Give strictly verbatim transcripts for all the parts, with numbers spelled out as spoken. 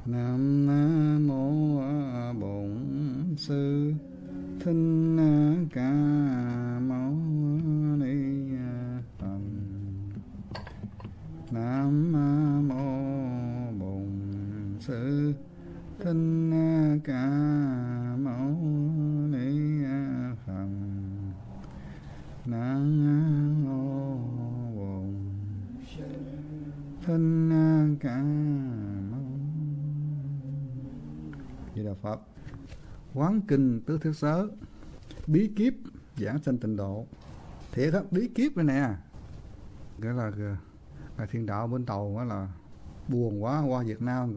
Nam mô Bổn Sư Thích Ca Mâu Ni Phật. Nam mô Bổn Sư Thích Ca Mâu Ni Phật. Nam mô Bổn Thích Ca Di Đà Phật. Quán kinh tứ thiết xớ, bí kíp giảng sanh tịnh độ. Thiệt á, bí kíp đây nè. Nghĩa là là thiên đạo bên tàu đó là buồn quá qua Việt Nam,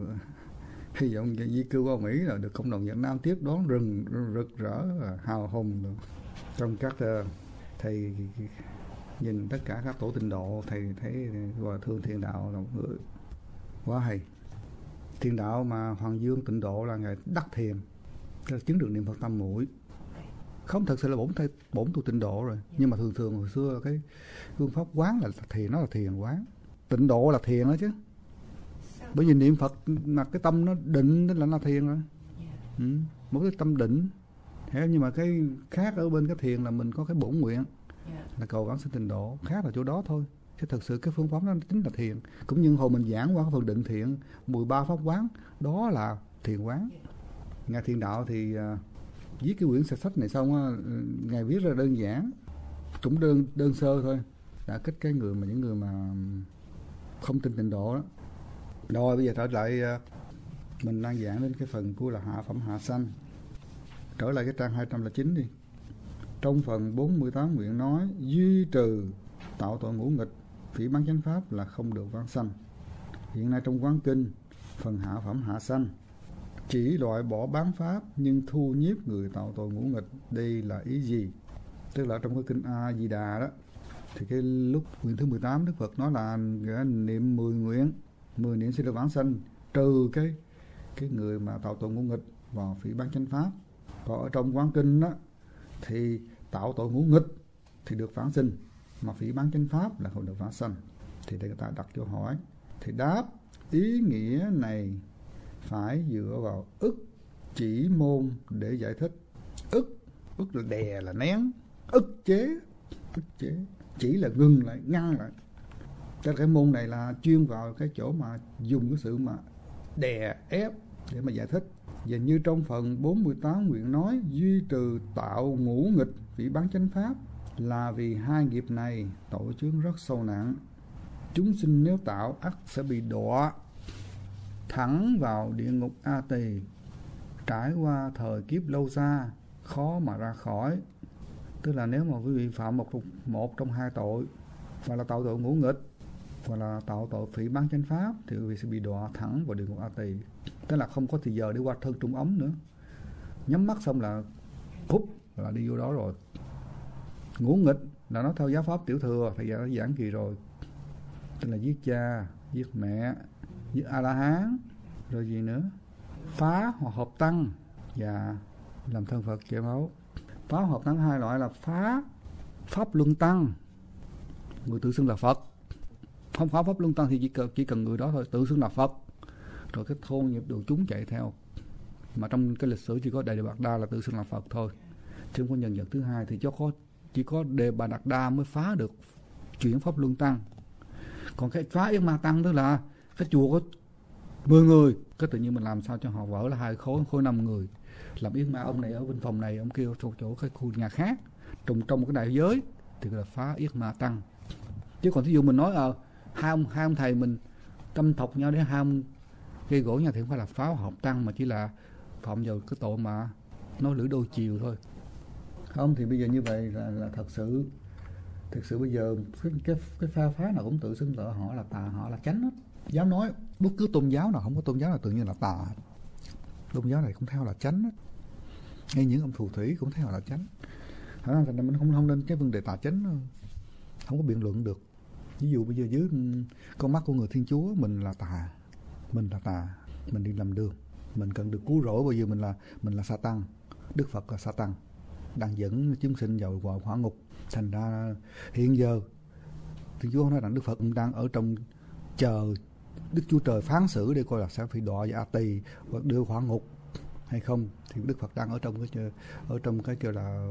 hy vọng di cư qua Mỹ là được cộng đồng Việt Nam tiếp đón rừng rực rỡ hào hùng. Trong các thầy nhìn tất cả các tổ tịnh độ, thầy thấy Hòa Thượng Thiên Đạo là một người quá hay. Thiên Đạo mà Hoàng Dương tịnh độ là ngày đắc thiền, tức là chứng được niệm Phật tam muội. Không thật sự là bổn thầy bổn tu tịnh độ rồi, nhưng mà thường thường hồi xưa cái phương pháp quán là thiền, nó là thiền quán. Tịnh độ là thiền đó chứ. Bởi vì niệm Phật mà cái tâm nó định tức là nó thiền rồi. Ừ, một cái tâm định. Thế nhưng mà cái khác ở bên cái thiền là mình có cái bổn nguyện là cầu vãng sinh tịnh độ, khác là chỗ đó thôi. Chứ thật sự cái phương pháp đó chính là thiền. Cũng như hồi mình giảng qua cái phần định thiện mười ba pháp quán, đó là thiền quán. Ngài Thiên Đạo thì uh, viết cái quyển sách này xong uh, Ngài viết ra đơn giản, cũng đơn đơn sơ thôi, đã kích cái người mà những người mà không tin tịnh độ đó. Rồi bây giờ trở lại uh, mình đang giảng đến cái phần của là hạ phẩm hạ sanh. Trở lại cái trang hai trăm lẻ chín đi. Trong phần bốn mươi tám nguyện nói duy trừ tạo tội ngũ nghịch, phỉ báng chánh pháp là không được vãng sanh. Hiện nay trong quán kinh phần hạ phẩm hạ sanh chỉ loại bỏ bán pháp nhưng thu nhiếp người tạo tội ngũ nghịch. Đây là ý gì? Tức là trong cái kinh A Di Đà đó, thì cái lúc nguyện thứ mười tám Đức Phật nói là niệm mười nguyện, mười niệm sẽ được vãng sanh, trừ cái cái người mà tạo tội ngũ nghịch và phỉ báng chánh pháp. Còn ở trong quán kinh đó thì tạo tội ngũ nghịch thì được vãng sinh, mà phỉ báng chánh pháp là không được vãng sanh. Thì để người ta đặt câu hỏi, thì đáp ý nghĩa này phải dựa vào ức chỉ môn để giải thích. Ức ức là đè, là nén, ức chế, ức chế chỉ là ngừng lại, ngăn lại. Cho cái môn này là chuyên vào cái chỗ mà dùng cái sự mà đè ép để mà giải thích. Và như trong phần bốn mươi tám nguyện nói duy trừ tạo ngũ nghịch, phỉ báng chánh pháp là vì hai nghiệp này tội chướng rất sâu nặng. Chúng sinh nếu tạo ắt sẽ bị đọa thẳng vào địa ngục A Tỳ, trải qua thời kiếp lâu xa, khó mà ra khỏi. Tức là nếu mà quý vị phạm một một trong hai tội, hoặc là tạo tội ngũ nghịch, hoặc là tạo tội phỉ báng chánh pháp, thì quý vị sẽ bị đọa thẳng vào địa ngục A Tỳ. Tức là không có thời giờ để qua thân trung ống nữa, nhắm mắt xong là phút là đi vô đó rồi. Ngũ nghịch là nó theo giáo pháp tiểu thừa, thầy đã giảng kỳ rồi, tức là giết cha, giết mẹ, giết A La Hán, rồi gì nữa, phá hoặc hợp tăng và làm thân Phật chảy máu. Phá hợp tăng hai loại là phá pháp luân tăng, người tự xưng là Phật. Không phá pháp luân tăng thì chỉ cần, chỉ cần người đó thôi, tự xưng là Phật, rồi cái thôn nghiệp đồ chúng chạy theo. Mà trong cái lịch sử chỉ có Đại Đề Bạt Đa là tự xưng là Phật thôi, chứ không có nhân vật thứ hai. Thì cho có chỉ có Đề Bà Đạt Đa mới phá được chuyển pháp luân tăng. Còn cái phá Yết Ma Tăng tức là cái chùa có mười người, cái tự nhiên mình làm sao cho họ vỡ là hai khối, khối năm người. Làm Yết Ma, ông này ở bên phòng này, ông kêu chỗ, chỗ cái khu nhà khác, trong trong một cái đại giới thì gọi là phá Yết Ma Tăng. Chứ còn thí dụ mình nói ờ hai ông hai ông thầy mình tâm thọc nhau để hai ông gây gỗ nhau thì không phải là phá hợp tăng, mà chỉ là phạm vào cái tội mà nói lưỡi đôi chiều thôi. Không thì bây giờ như vậy là, là thật sự thực sự bây giờ cái cái, cái pha phá nào cũng tự xưng tự họ là tà, họ là chánh hết. Dám nói bất cứ tôn giáo nào, không có tôn giáo nào tự nhiên là tà. Tôn giáo này cũng theo là chánh hết. Ngay những ông phù thủy cũng theo là chánh. Thành ra mình không không nên cái vấn đề tà chánh, không có biện luận được. Ví dụ bây giờ dưới con mắt của người Thiên Chúa mình là tà, mình là tà, mình đi làm đường, mình cần được cứu rỗi. Bây giờ mình là mình là Sa-tăng, Đức Phật là Sa-tăng, đang dẫn chúng sinh vào vào hỏa ngục. Thành ra hiện giờ Thiên Chúa nói rằng Đức Phật cũng đang ở trong chờ Đức Chúa Trời phán xử để coi là sẽ phải đọa vào A Tỳ và đưa hỏa ngục hay không, thì Đức Phật đang ở trong cái ở trong cái kêu là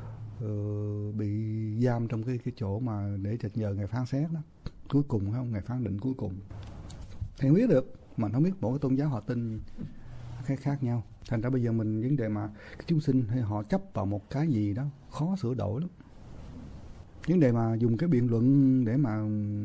uh, bị giam trong cái cái chỗ mà để chờ nhờ ngày phán xét đó, cuối cùng không, ngày phán định cuối cùng. Thì không biết được, mà không biết mỗi cái tôn giáo họ tin khác khác nhau. Thành ra bây giờ mình vấn đề mà chúng sinh hay họ chấp vào một cái gì đó khó sửa đổi lắm. Vấn đề mà dùng cái biện luận để mà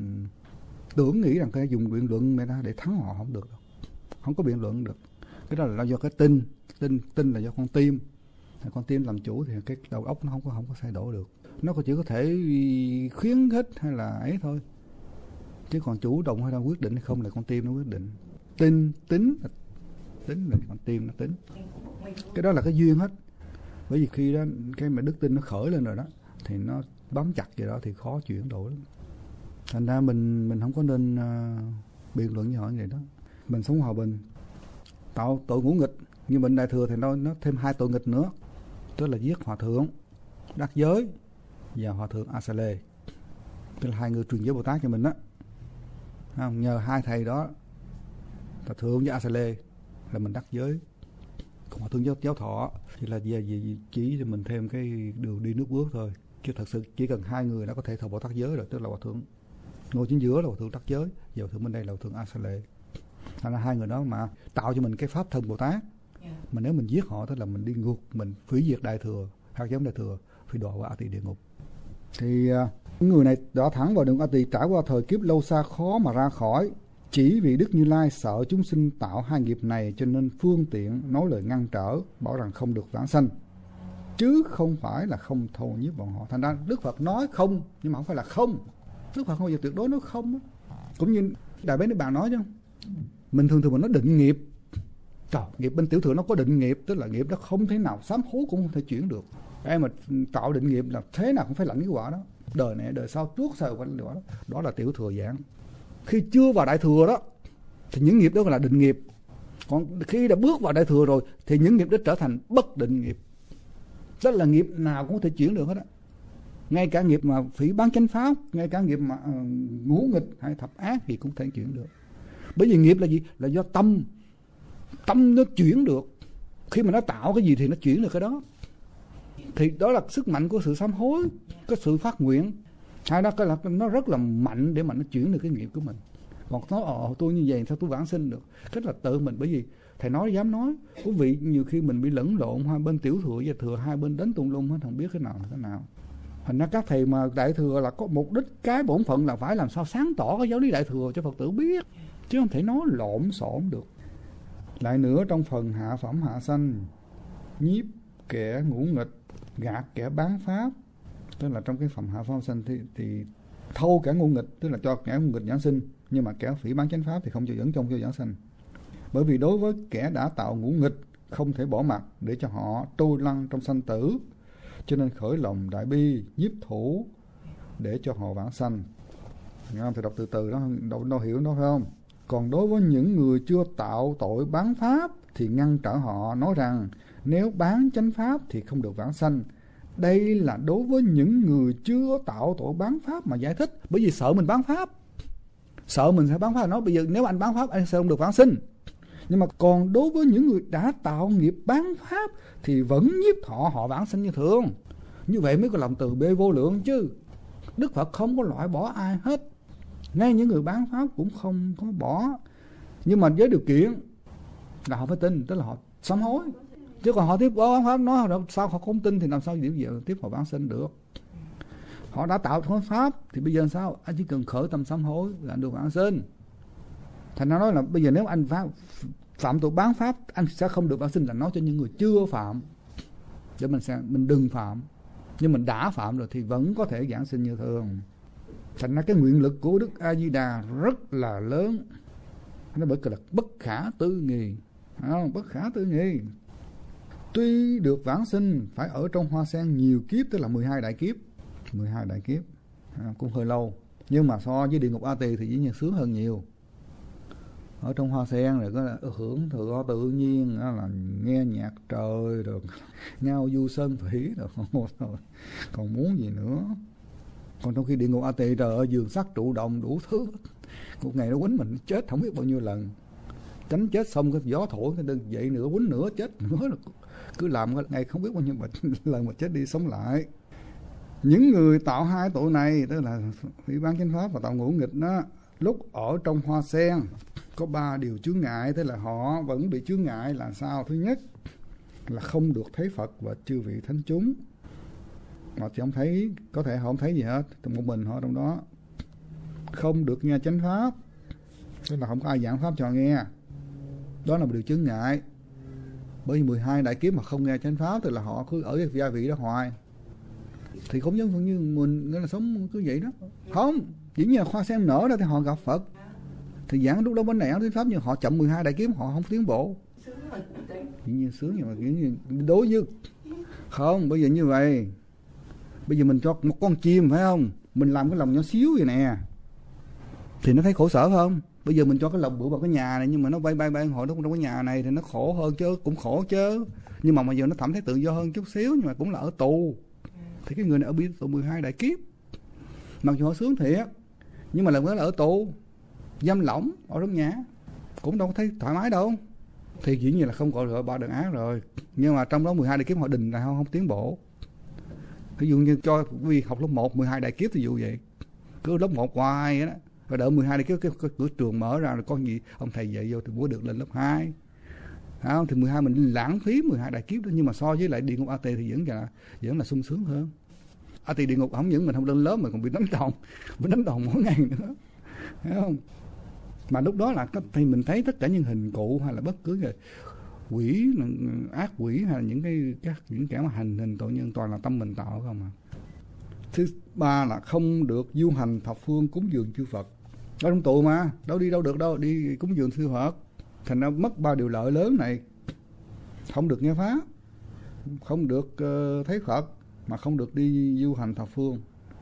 tưởng nghĩ rằng cái dùng biện luận để, để thắng họ không được đâu. Không có biện luận được. Cái đó là do cái tin, tin tin là do con tim. Con tim làm chủ thì cái đầu óc nó không có không có thay đổi được. Nó chỉ có thể khuyến khích hay là ấy thôi. Chứ còn chủ động hay là quyết định hay không là con tim nó quyết định. Tin, tính, tính là con tim nó tính. Cái đó là cái duyên hết. Bởi vì khi đó cái mà đức tin nó khởi lên rồi đó thì nó bám chặt vậy đó thì khó chuyển đổi lắm. Thành ra mình mình không có nên uh, biện luận với họ như vậy đó. Mình sống hòa bình, tạo tội ngũ nghịch. Như bệnh Đại Thừa thì nó nó thêm hai tội nghịch nữa, tức là giết hòa thượng Đắc Giới và hòa thượng A Sa Lê, tức là hai người truyền giới Bồ Tát cho mình đó. Không, nhờ hai thầy đó, Hòa thượng với A Sa Lê là mình đắc giới. Còn hòa thượng giáo, giáo thọ thì là về gì chỉ cho mình thêm cái đường đi nước bước thôi. Chứ thật sự chỉ cần hai người đã có thể thọ Bồ Tát giới rồi, tức là hòa thượng ngồi chính giữa là hòa thượng đắc giới, và hòa thượng bên đây là hòa thượng A Sa Lê. Thành ra hai người đó mà tạo cho mình cái pháp thân Bồ Tát. Mà nếu mình giết họ tức là mình đi ngược, mình hủy diệt Đại Thừa, hạt giống Đại Thừa, phi đọa vào A Tỳ địa ngục. Thì những người này đọa thẳng vào đường A Tỳ, trải qua thời kiếp lâu xa khó mà ra khỏi. Chỉ vì Đức Như Lai sợ chúng sinh tạo hai nghiệp này cho nên phương tiện nói lời ngăn trở, bảo rằng không được vãng sanh, chứ không phải là không thâu nhiếp bọn họ. Thành ra Đức Phật nói không, nhưng mà không phải là không. Đức Phật không bao giờ tuyệt đối nói không đó. Cũng như Đại Bế Niết Bàn nói chứ, mình thường thường mình nói định nghiệp. Trời, nghiệp bên tiểu thừa nó có định nghiệp, tức là nghiệp đó không thể nào sám hối cũng không thể chuyển được. Ai mà tạo định nghiệp là thế nào cũng phải lãnh cái quả đó. Đời này đời sau trước sau phải lãnh cái quả đó. Đó là tiểu thừa giảng. Khi chưa vào Đại Thừa đó thì những nghiệp đó là định nghiệp. Còn khi đã bước vào Đại Thừa rồi thì những nghiệp đó trở thành bất định nghiệp. Đó là nghiệp nào cũng có thể chuyển được hết á. Ngay cả nghiệp mà phỉ báng chánh pháp, ngay cả nghiệp mà uh, ngũ nghịch hay thập ác thì cũng thể chuyển được. Bởi vì nghiệp là gì? Là do tâm. Tâm nó chuyển được. Khi mà nó tạo cái gì thì nó chuyển được cái đó. Thì đó là sức mạnh của sự sám hối, cái sự phát nguyện. Hay đó cái là nó rất là mạnh để mà nó chuyển được cái nghiệp của mình. Còn nói ồ tôi như vậy sao tôi vãng sinh được? Cái là tự mình, bởi vì thầy nói dám nói. Quý vị nhiều khi mình bị lẫn lộn hai bên tiểu thừa và thừa, hai bên đánh tung lung hết, không biết cái nào là cái nào. Thành ra các thầy mà Đại Thừa là có mục đích, cái bổn phận là phải làm sao sáng tỏ cái giáo lý Đại Thừa cho Phật tử biết, chứ không thể nói lộn xộn được. Lại nữa, trong phần hạ phẩm hạ sanh, nhiếp kẻ ngũ nghịch, gạt kẻ bán pháp, tức là trong cái phẩm hạ phẩm sanh thì, thì thâu kẻ ngũ nghịch, tức là cho kẻ ngũ nghịch giảng sinh, nhưng mà kẻ phỉ bán chánh pháp thì không cho dẫn trong cho giảng sinh. Bởi vì đối với kẻ đã tạo ngũ nghịch không thể bỏ mặc để cho họ trôi lăn trong sanh tử, cho nên khởi lòng đại bi nhiếp thủ để cho họ vãng sanh. Thì đọc từ từ đó đâu, đâu hiểu đó phải không? Còn đối với những người chưa tạo tội bán pháp thì ngăn trở họ, nói rằng nếu bán chánh pháp thì không được vãng sanh. Đây là đối với những người chưa tạo tội bán pháp mà giải thích. Bởi vì sợ mình bán pháp, sợ mình sẽ bán pháp. Nói bây giờ nếu anh bán pháp anh sẽ không được vãng sinh. Nhưng mà còn đối với những người đã tạo nghiệp bán pháp thì vẫn nhiếp thọ họ vãng sinh như thường. Như vậy mới có lòng từ bi vô lượng chứ. Đức Phật không có loại bỏ ai hết, ngay những người bán pháp cũng không có bỏ. Nhưng mà với điều kiện là họ phải tin, tức là họ sám hối. Chứ còn họ tiếp bán pháp nói sao họ không tin thì làm sao điều gì tiếp họ vãng sinh được. Họ đã tạo thối pháp thì bây giờ sao? Anh chỉ cần khởi tâm sám hối là anh được vãng sinh. Thành ra nói là bây giờ nếu anh phạm, phạm tội bán pháp anh sẽ không được vãng sinh, là nói cho những người chưa phạm để mình sẽ mình đừng phạm. Nhưng mình đã phạm rồi thì vẫn có thể giảng sinh như thường. Thành ra cái nguyện lực của Đức A Di Đà rất là lớn. Nó bởi là bất khả tư nghị, không? Bất khả tư nghị. Tuy được vãng sinh phải ở trong hoa sen nhiều kiếp, tức là mười hai đại kiếp, mười hai đại kiếp à, cũng hơi lâu. Nhưng mà so với địa ngục A Tỳ thì dĩ nhiên sướng hơn nhiều. Ở trong hoa sen rồi có là hưởng thụ tự nhiên, là nghe nhạc trời rồi ngao du sơn thủy rồi, còn muốn gì nữa. Còn trong khi địa ngục A Tỳ trời ơi, giường sắt trụ đồng đủ thứ, Một ngày nó quýnh mình chết không biết bao nhiêu lần. Tránh chết xong cái gió thổi cái đơn dậy nữa quýnh nữa chết nữa, cứ làm ngày không biết bao nhiêu lần mà chết đi sống lại. Những người tạo hai tội này, tức là Ủy ban chánh pháp và tạo ngũ nghịch đó, lúc ở trong hoa sen có ba điều chướng ngại, tức là họ vẫn bị chướng ngại là sao? Thứ nhất là không được thấy Phật và chư vị thánh chúng. Họ chỉ không thấy, có thể họ không thấy gì hết, một mình họ trong đó. Không được nghe chánh pháp, tức là không có ai giảng pháp cho nghe. Đó là một điều chướng ngại. Bởi vì mười hai đại kiếp mà không nghe chánh pháp, tức là họ cứ ở cái gia vị đó hoài. Thì cũng giống như mình nghĩa là sống cứ vậy đó. Không, chỉ như là hoa sen nở ra thì họ gặp Phật. Thì giảng lúc đó bên này áo thuyết pháp, nhưng họ chậm mười hai đại kiếp họ không tiến bộ. Dĩ nhiên sướng, nhưng mà kiểu như đối với không, bây giờ như vậy. Bây giờ mình cho một con chim phải không? Mình làm cái lồng nhỏ xíu vậy nè, thì nó thấy khổ sở không? Bây giờ mình cho cái lồng bự vào cái nhà này, nhưng mà nó bay bay bay hồi nó trong cái nhà này thì nó khổ hơn chứ, cũng khổ chứ. Nhưng mà bây giờ nó cảm thấy tự do hơn chút xíu, nhưng mà cũng là ở tù. Thì cái người này ở bị tù mười hai đại kiếp. Mặc dù họ sướng thiệt, nhưng mà lần đó là ở tù, giam lỏng ở trong nhà, cũng đâu có thấy thoải mái đâu. Thì dĩ nhiên là không gọi là ba đợt ác rồi. Nhưng mà trong đó mười hai đại kiếp họ đình là không, không tiến bộ. Ví dụ như cho vì học lớp một mười hai đại kiếp thì dụ vậy, cứ lớp một hoài vậy đó, rồi đợi mười hai đại kiếp cái, cái cửa trường mở ra rồi con gì ông thầy dạy vô thì mới được lên lớp hai. Không, thì mười hai mình lãng phí mười hai đại kiếp đó. Nhưng mà so với lại địa ngục a tỳ thì vẫn là vẫn là sung sướng hơn. A tỳ địa ngục không những mình không lên lớp mà còn bị đánh đòn, bị đánh đòn mỗi ngày nữa, thấy không? Mà lúc đó là thì mình thấy tất cả những hình cụ hay là bất cứ cái quỷ, ác quỷ hay là những cái các những kẻ mà hành hình tội nhân toàn là tâm mình tạo không à. Thứ ba là không được du hành thập phương cúng dường chư Phật. Ở trong tù mà đâu đi đâu được đâu, đi cúng dường chư Phật. Thành ra mất ba điều lợi lớn này. Không được nghe pháp, không được uh, thấy Phật, mà không được đi du hành thập phương.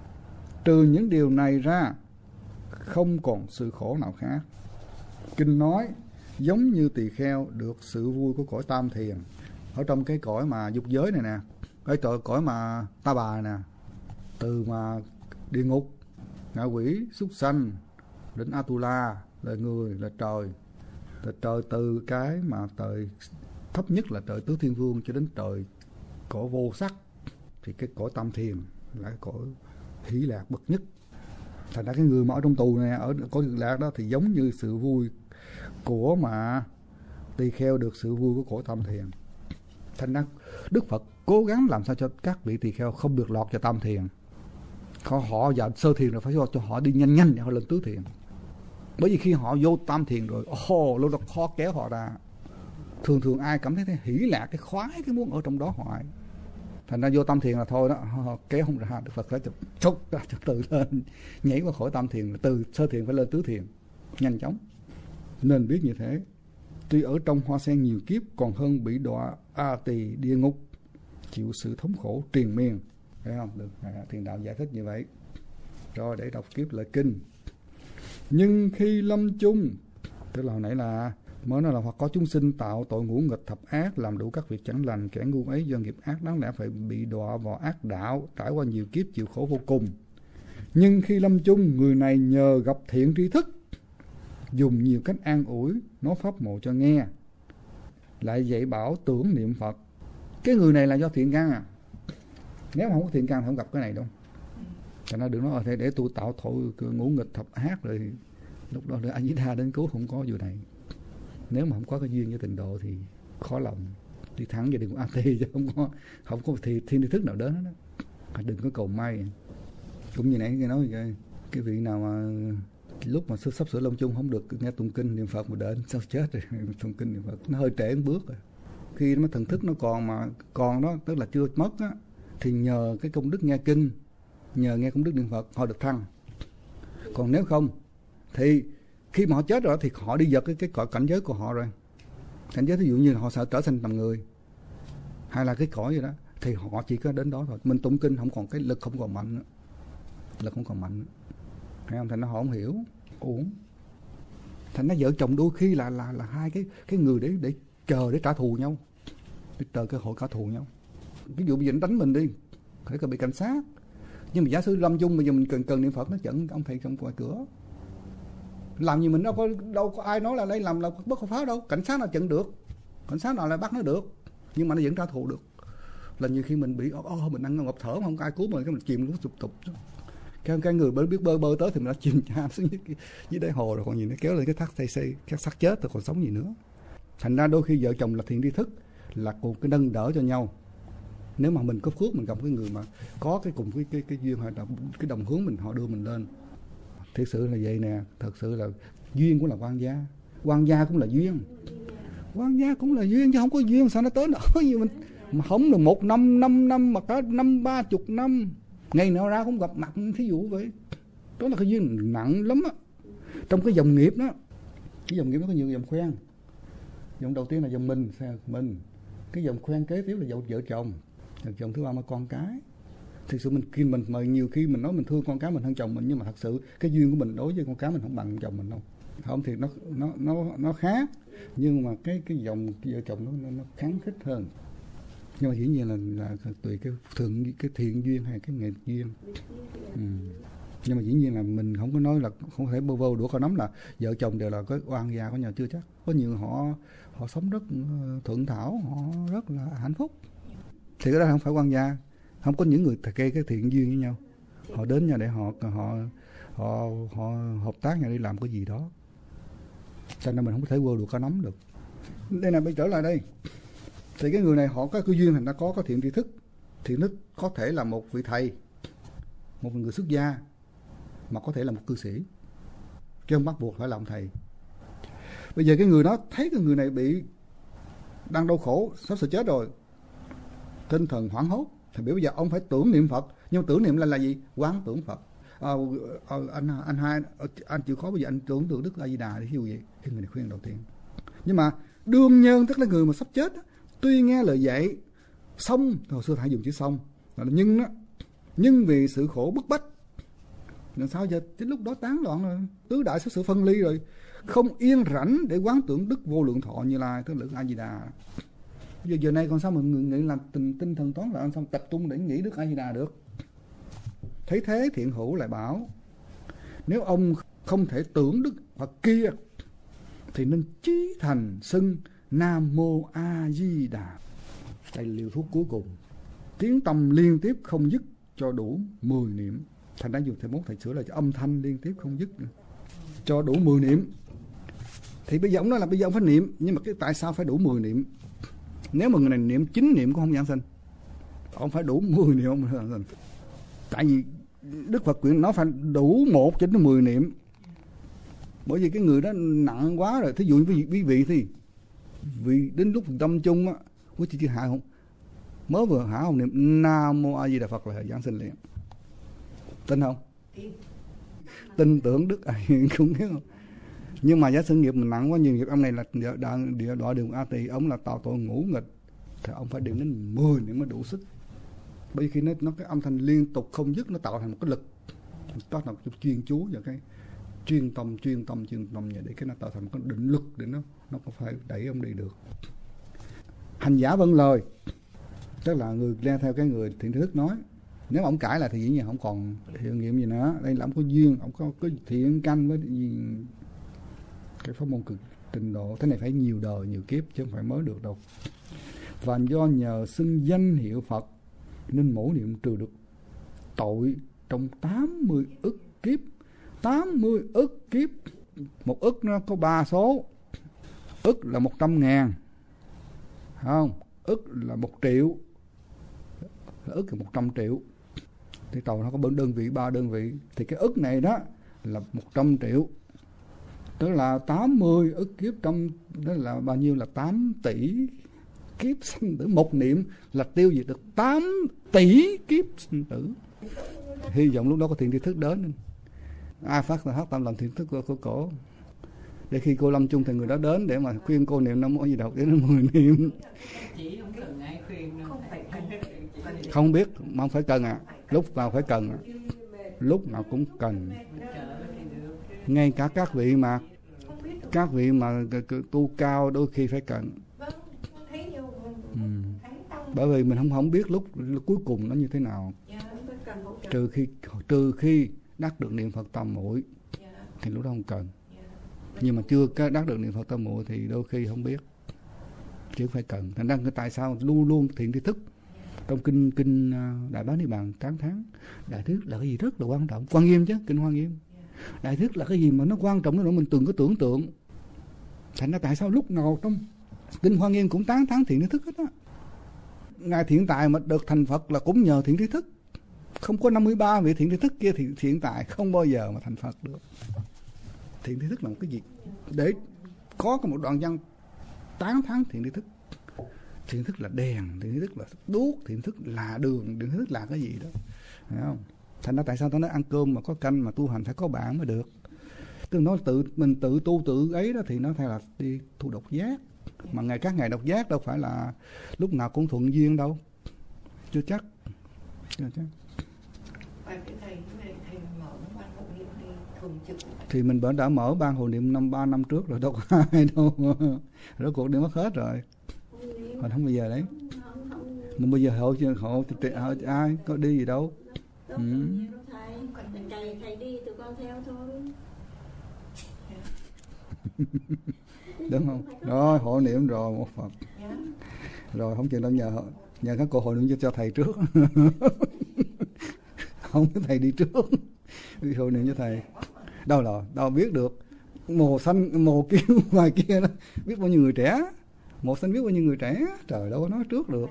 Trừ những điều này ra, không còn sự khổ nào khác. Kinh nói giống như tỳ kheo được sự vui của cõi tam thiền. Ở trong cái cõi mà dục giới này nè, cái cõi mà ta bà nè, từ mà địa ngục, ngạ quỷ, súc sanh đến Atula là người, là trời. Là trời từ cái mà trời thấp nhất là trời tứ thiên vương cho đến trời cõi vô sắc, thì cái cõi tam thiền là cái cõi hỷ lạc bậc nhất. Thành ra cái người mà ở trong tù này, ở cõi cực lạc đó thì giống như sự vui của mà tỳ kheo được sự vui của cõi tam thiền. Thành ra Đức Phật cố gắng làm sao cho các vị tỳ kheo không được lọt vào tam thiền. Họ họ vào sơ thiền rồi phải cho họ đi nhanh nhanh để họ lên tứ thiền. Bởi vì khi họ vô tam thiền rồi, ồ, lúc đó khó kéo họ ra. Thường thường ai cảm thấy hỷ lạc, cái khoái, cái muốn ở trong đó hoài. Thành ra vô tam thiền là thôi đó, họ kéo không ra. Đức Phật phải chốc ra từ lên, nhảy qua khỏi tam thiền, từ sơ thiền phải lên tứ thiền nhanh chóng. Nên biết như thế. Tuy ở trong hoa sen nhiều kiếp, còn hơn bị đọa a tỳ địa ngục, chịu sự thống khổ triền miên. Thấy không? Được, Thiền đạo giải thích như vậy. Rồi để đọc kiếp lời kinh. Nhưng khi lâm chung, tức là hồi nãy là mới nói là hoặc có chúng sinh tạo tội ngũ nghịch thập ác, làm đủ các việc chẳng lành, kẻ ngu ấy do nghiệp ác đáng lẽ phải bị đọa vào ác đạo, trải qua nhiều kiếp chịu khổ vô cùng. Nhưng khi lâm chung, người này nhờ gặp thiện tri thức, dùng nhiều cách an ủi, nói pháp mộ cho nghe, lại dạy bảo tưởng niệm Phật. Cái người này là do thiện căn à. Nếu mà không có thiện căn thì không gặp cái này đâu. Cho nên đừng nói để, để tôi tạo tội ngũ nghịch thập ác rồi lúc đó A Di Đà đến cứu, không có vụ này. Nếu mà không có cái duyên với tịnh độ thì khó lòng đi thẳng về đường A Tỳ, chứ không có không có thì thiên tri thức nào đến đó. Đừng có cầu may. Cũng như nãy nghe nói cái, cái vị nào mà lúc mà sắp sửa lâm chung không được nghe tụng kinh niệm Phật mà đợi sao chết rồi, tụng kinh niệm Phật nó hơi trễ một bước rồi. Khi nó thần thức nó còn mà còn đó, tức là chưa mất á, thì nhờ cái công đức nghe kinh, nhờ nghe công đức niệm Phật họ được thăng. Còn nếu không thì khi mà họ chết rồi thì họ đi giật cái cái cõi cảnh giới của họ rồi. Cảnh giới ví dụ như là họ sợ trở thành tầm người hay là cái cõi gì đó thì họ chỉ có đến đó thôi. Mình tụng kinh không còn cái lực, không còn mạnh nữa. Lực không còn mạnh nữa. Thấy không? Thành nó họ không hiểu, uổng. Thành nó vợ chồng đôi khi là là là hai cái cái người để để chờ để trả thù nhau, để chờ cơ hội trả thù nhau. Ví dụ bây giờ nó đánh mình đi, phải cần bị cảnh sát. Nhưng mà giả sử lâm chung bây giờ mình cần cần niệm Phật, nó dẫn ông thầy trong ngoài cửa. Làm gì mình đâu có đâu có ai nói là đây làm là bất hợp pháp đâu. Cảnh sát nào chặn được, cảnh sát nào lại bắt nó được, nhưng mà nó vẫn trả thù được. Là nhiều khi mình bị ô mình ăn ngộp thở mà không có ai cứu mình, cái mình chìm nó sụp tục. Cái cái người biết bơi bơi tới thì mình đã chìm cha xuống dưới, dưới đáy hồ rồi, còn gì nó kéo lên cái thác xây xây cái xác chết rồi còn sống gì nữa. Thành ra đôi khi vợ chồng là thiện tri thức là cùng cái nâng đỡ cho nhau. Nếu mà mình có phước mình gặp cái người mà có cái cùng cái cái cái duyên hay là cái đồng hướng mình, họ đưa mình lên. Thực sự là vậy nè, thật sự là duyên cũng là quan gia, quan gia cũng là duyên, quan gia cũng là duyên chứ không có duyên sao nó tới nổi gì mình mà không được một năm năm năm mà cả năm ba chục năm ngày nào ra cũng gặp mặt, thí dụ vậy. Đó là cái duyên nặng lắm á. Trong cái dòng nghiệp đó, cái dòng nghiệp nó có nhiều dòng khoen. Dòng đầu tiên là dòng mình, mình. Cái dòng khoen kế tiếp là dòng vợ chồng, dòng thứ ba là con cái. Thực sự mình khi mình mời nhiều khi mình nói mình thương con cái mình hơn chồng mình, nhưng mà thật sự cái duyên của mình đối với con cái mình không bằng chồng mình đâu. Không thì nó nó nó nó khác, nhưng mà cái cái dòng vợ chồng nó nó kháng khích hơn. Nhưng mà dĩ nhiên là, là tùy cái thường cái thiện duyên hay cái nghệ duyên. Ừ. Nhưng mà dĩ nhiên là mình không có nói là không thể bơ vô đũa có nắm là vợ chồng đều là cái oan gia của nhau, chưa chắc. Có nhiều họ họ sống rất thuận thảo, họ rất là hạnh phúc. Thì cái đó không phải oan gia. Không có những người kê cái thiện duyên với nhau, họ đến nhau để họ họ họ họ hợp tác nhau đi làm cái gì đó, cho nên mình không thể quơ được có nắm được. Đây là bây trở lại đây thì cái người này họ có cái duyên thành ra có có thiện tri thức. Thiện thức có thể là một vị thầy, một người xuất gia, mà có thể là một cư sĩ, chứ không bắt buộc phải làm thầy. Bây giờ cái người đó thấy cái người này bị đang đau khổ, sắp sửa chết rồi, tinh thần hoảng hốt, thì bây giờ ông phải tưởng niệm Phật. Nhưng tưởng niệm là là gì? Quán tưởng Phật. À, anh anh hai anh chịu khó bây giờ anh tưởng tượng Đức A Di Đà đi, ví dụ vậy. Cái người này khuyên đầu tiên. Nhưng mà đương nhân tức là người mà sắp chết, tuy nghe lời dạy xong, hồi xưa thầy dùng chữ xong là nhưng đó, nhưng vì sự khổ bức bách, làm sao giờ đến lúc đó tán loạn rồi, tứ đại sắp sửa phân ly rồi, không yên rảnh để quán tưởng Đức Vô Lượng Thọ Như Lai, tức là Đức A Di Đà. Giờ giờ này còn sao mình nghĩ là tinh, tinh thần toán là xong tập trung để nghĩ Đức A Di Đà được. Thấy thế Thiện Hữu lại bảo, nếu ông không thể tưởng Đức Phật kia thì nên chí thành xưng Nam Mô A Di Đà. Đây là liều thuốc cuối cùng. Tiếng tâm liên tiếp không dứt cho đủ mười niệm. Thành ra dùng thầy mốt thầy sửa là âm thanh liên tiếp không dứt nữa. Cho đủ mười niệm. Thì bây giờ ông nói là bây giờ ông phải niệm, nhưng mà cái tại sao phải đủ mười niệm? Nếu mà người này niệm chín niệm cũng không giảng sanh, ông phải đủ mười niệm ông giảng sanh. Tại vì Đức Phật quyện nó phải đủ một cho đến mười niệm. Bởi vì cái người đó nặng quá rồi. Thí dụ như quý vị thì vì đến lúc tâm chung á, quý chị chưa hạ không, mới vừa hạ không niệm Nam Mô A Di Đà Phật là giảng sinh liền. Tin không? Tin tưởng Đức ai cũng biết không? Nhưng mà giá sự nghiệp mình nặng quá, nhiều nghiệp ông này là địa đọa đường A Tỳ, ông là tạo tội ngũ nghịch, thì ông phải điểm đến mười niệm mới đủ sức. Bởi vì khi nó, nó cái âm thanh liên tục không dứt, nó tạo thành một cái lực, đó là một chuyên chú và cái chuyên tâm chuyên tâm chuyên tâm vậy, để cái nó tạo thành một cái định lực để nó nó có phải đẩy ông đi được. Hành giả vâng lời, tức là người nghe theo cái người thiện tri thức nói. Nếu mà ông cãi lại thì dĩ nhiên không còn hiệu nghiệm gì nữa. Đây là ông có duyên, ông có cái thiện căn với cái pháp môn cực trình độ. Thế này phải nhiều đời nhiều kiếp chứ không phải mới được đâu. Và do nhờ xưng danh hiệu Phật nên mỗi niệm trừ được tội trong tám mươi ức kiếp. Tám mươi ức kiếp. Một ức nó có ba số. Ức là một trăm ngàn, không? Ức là một triệu, ức là một trăm triệu. Thì tàu nó có bốn đơn vị, ba đơn vị. Thì cái ức này đó là một trăm triệu. Tức là tám mươi ức kiếp trong, đó là bao nhiêu? Là tám tỷ kiếp sinh tử. Một niệm là tiêu diệt được tám tỷ kiếp sinh tử. Hy vọng lúc đó có thiện tri thức đến. Ai phát là hát tam lần thiện thức của, của cổ. Để khi cô lâm chung thì người đó đến để mà khuyên cô niệm Nam Mô gì đâu, để nó mười niệm. Chỉ không cần ai khuyên đâu. Không biết, mà không phải cần à. Lúc nào phải cần à. Lúc nào cũng cần. Ngay cả các vị mà các vị mà tu cao đôi khi phải cần. Ừ. Bởi vì mình không không biết lúc, lúc cuối cùng nó như thế nào. Trừ khi trừ khi đắc được niệm Phật tam muội thì lúc đó không cần. Nhưng mà chưa có đắc được niệm Phật tam muội thì đôi khi không biết, chứ phải cần. Thành ra tại sao luôn luôn thiện tri thức trong kinh kinh Đại Bá Niết Bàn tán thán đại thức là cái gì rất là quan trọng. Quan Nghiêm chứ, kinh Hoa Nghiêm. Đại thức là cái gì mà nó quan trọng đến nỗi mình từng có tưởng tượng. Thành ra tại sao lúc nào trong kinh Hoa Nghiêm cũng tán thán thiện tri thức hết á. Ngài Thiện Tài mà được thành Phật là cũng nhờ thiện tri thức. Không có năm mươi ba vị thiện tri thức kia thì Thiện Tài không bao giờ mà thành Phật được. Thiện tri thức là một cái gì để có một đoạn văn tán thán thiện tri thức. Thiện thức là đèn, thiện thức là đuốc, thiện thức là đường, thiện thức là cái gì đó, phải không? Thành ra tại sao tôi nói ăn cơm mà có canh mà tu hành phải có bạn mới được. Tức là nó tự mình tự tu tự ấy đó thì nó theo là đi tu độc giác. Mà ngày các ngày độc giác đâu phải là lúc nào cũng thuận duyên đâu, chưa chắc, chưa chắc. Thì mình vẫn đã mở ban hộ niệm năm ba năm trước rồi, đâu có ai đâu, rốt cuộc đi mất hết rồi, còn không bây giờ đấy. Mà bây giờ hộ hộ hộ ai có đi gì đâu. Ừ. Thầy, thầy đi tụi con theo thôi. Đúng không? Rồi hộ niệm rồi một Phật. Rồi không chừng đâu nhờ nhờ các cô hộ niệm cho, cho thầy trước. Không có thầy đi trước. Đi hộ niệm cho thầy. Đâu là đâu biết được. Mồ xanh mồ kia ngoài kia đó, biết bao nhiêu người trẻ. Mồ xanh biết bao nhiêu người trẻ. Trời đâu có nói trước được.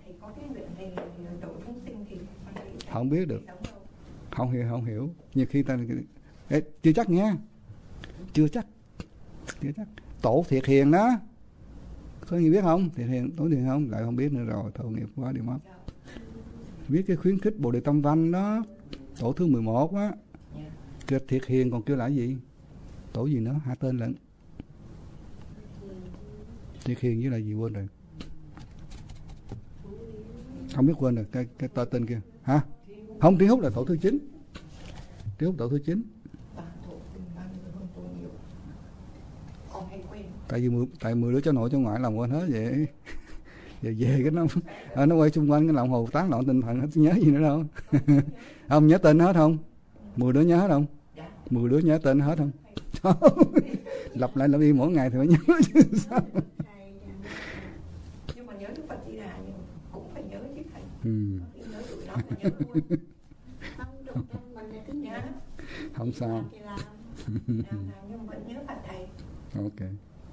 Không biết được. Không hiểu không hiểu. Nhiều khi ta Ê, chưa chắc nha. Chưa chắc. Chưa chắc. Tổ Thiệt Hiền đó, có người biết không? Thiệt Hiền, Tổ Thiệt Hiền không? Lại không biết nữa rồi, tội nghiệp quá đi mất. Viết cái khuyến khích Bồ Đề Tâm Văn đó, tổ thứ mười một á, kêu Thiệt Hiền còn kêu là gì? Tổ gì nữa? Hai tên lận. Thiệt Hiền với là gì quên rồi. Không biết quên rồi, cái cái tên kia. Hả? Không, Trí Húc là tổ thứ chín. Trí Húc tổ thứ chín. Tại vì mười, tại mười đứa cháu nội cháu ngoại làm quên hết vậy. Về về cái nó nó quay xung quanh cái lòng hồ tán loạn tinh thần hết, nhớ gì nữa đâu. Ông nhớ tên hết không? Mười đứa nhớ hết không? Mười đứa nhớ tên hết không? Lặp lại lặp đi mỗi ngày thì phải nhớ chứ sao. Nhưng mà nhớ Đức Phật Di Đà cũng phải nhớ chứ thầy. Ừ. Nhớ tụi nó mà nhớ luôn. Không được, mình là cứ nhớ. Không sao. Nhưng mà vẫn nhớ Phật thầy. Ok.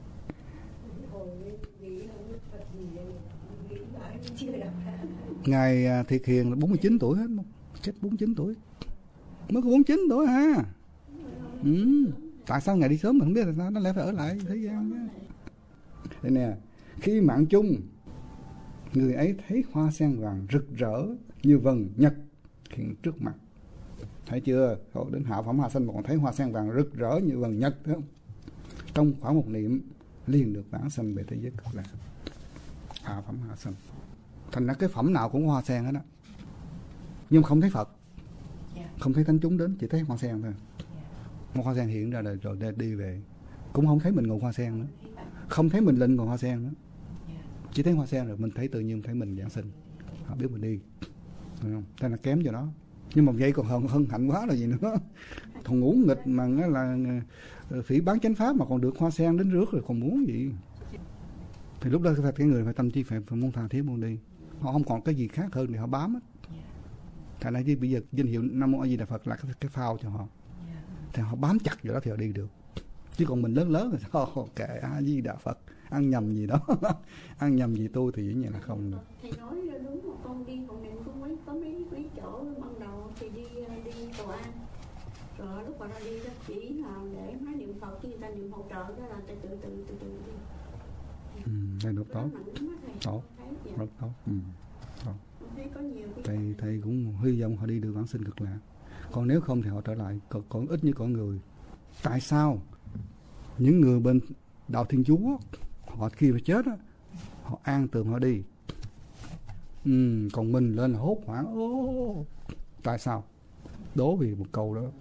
Ngài Thiệt Hiền là bốn mươi chín tuổi hết, chết bốn mươi chín tuổi, mới có bốn mươi chín tuổi ha. Ừ. Tại sao ngài đi sớm mình không biết là sao, nó lẽ phải ở lại thế gian nhé. Đây nè, khi mạng chung người ấy thấy hoa sen vàng rực rỡ như vầng nhật hiện trước mặt, thấy chưa? Hồi đến hạ phẩm hạ sanh mà còn thấy hoa sen vàng rực rỡ như vầng nhật, thấy không? Trong khoảng một niệm liền được vãng sanh về thế giới cực lạc. Hạ phẩm hạ sanh. Thành ra cái phẩm nào cũng có hoa sen hết á. Nhưng không thấy Phật, không thấy thánh chúng đến, chỉ thấy hoa sen thôi. Một hoa sen hiện ra rồi, rồi đi về, cũng không thấy mình ngồi hoa sen nữa, không thấy mình lên ngồi hoa sen nữa, chỉ thấy hoa sen rồi mình thấy tự nhiên thấy mình giảng sinh. Họ biết mình đi, phải không? Thế là kém cho nó. Nhưng mà vậy còn hơn hân hạnh quá là gì nữa. Thằng ngũ nghịch mà nó là phỉ bán chánh pháp mà còn được hoa sen đến rước rồi còn muốn gì. Thì lúc đó cái người phải tâm trí phải, phải muốn tha thiết muốn đi. Họ không còn cái gì khác hơn thì họ bám hết. Thành ra chứ bây giờ danh hiệu Nam Mô A Di Đà Phật là cái, cái phao cho họ. Thì họ bám chặt vào đó thì họ đi được. Chứ còn mình lớn lớn thì sao kệ A Di Đà Phật, ăn nhầm gì đó, ăn nhầm gì tôi thì dĩ nhiên là không được. Thầy nói đúng một con đi còn niệm có mấy có mấy mấy chỗ ban đầu thì đi đi cầu an. Rồi lúc mà ra đi đó chỉ là để máy niệm Phật chứ người ta niệm hỗ trợ đó là từ từ từ từ từ đi. Ừ, đây được tốt, tốt, rất tốt. Ừ, tốt. Thầy, thầy cũng hy vọng họ đi được vãng sinh cực lạc. Còn nếu không thì họ trở lại, còn, còn ít như con người. Tại sao những người bên đạo Thiên Chúa họ khi mà chết á, họ an tường họ đi, ừ, còn mình lên là hốt hoảng. Ô, tại sao? Đố vì một câu đó.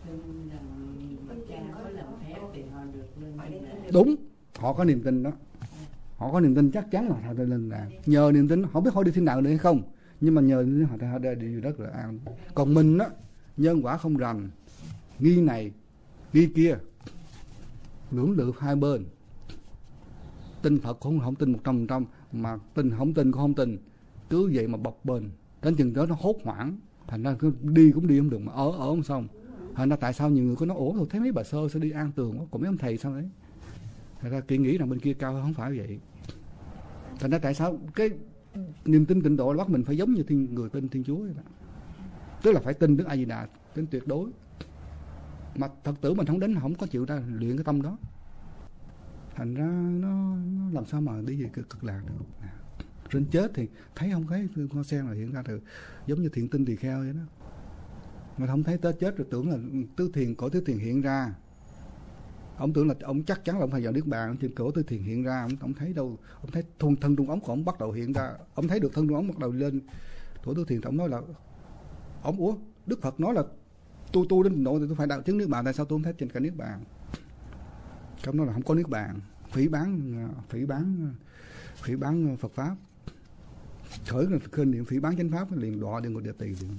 Đúng, họ có niềm tin đó, họ có niềm tin chắc chắn là họ sẽ lên đàn. Nhờ niềm tin, họ biết họ đi thiên đàng được hay không, nhưng mà nhờ niềm tin họ đã đi rất là an. Còn mình á, nhân quả không rành, nghi này nghi kia, lưỡng lự hai bên. Tin Phật cũng không tin một trăm phần trăm, mà tin không tin cũng không tin, cứ vậy mà bập bên. Đến chừng đó nó hốt hoảng, thành ra cứ đi cũng đi không được, mà ở ở không xong. Thành ra tại sao nhiều người có nói ủa thôi thấy mấy bà sơ sẽ đi an tường, còn mấy ông thầy sao đấy? Thành ra kỳ nghĩ rằng bên kia cao hơn, không phải vậy. Thành ra tại sao cái niềm tin tịnh độ bắt mình phải giống như thiên, người tin Thiên Chúa vậy đó. Tức là phải tin Đức A Di Đà, tin tuyệt đối. Mà thật tử mình không đến, không có chịu ra luyện cái tâm đó. Thành ra nó, nó làm sao mà đi về cực, cực lạc được. Trên chết thì thấy không thấy hoa sen là hiện ra từ giống như thiện tinh tỳ kheo vậy đó. Mà không thấy tới chết rồi tưởng là tứ thiền, cõi tứ thiền hiện ra. Ông tưởng là ông chắc chắn là ông phải vào Niết Bàn, trên cõi tứ thiền hiện ra, ông ông thấy đâu, ông thấy thân thân trung ống của ông bắt đầu hiện ra, ông thấy được thân trung ống bắt đầu lên cõi tứ thiền, ông nói là ông ủa Đức Phật nói là tôi tu đến độ thì tôi phải đạo chứng Niết Bàn, tại sao tôi không thấy trên cả Niết Bàn? Ông nói là không có Niết Bàn, phỉ bán phỉ bán phỉ bán Phật pháp, khởi là khên niệm phỉ bán chánh pháp liền đọa địa ngục địa tỳ liền.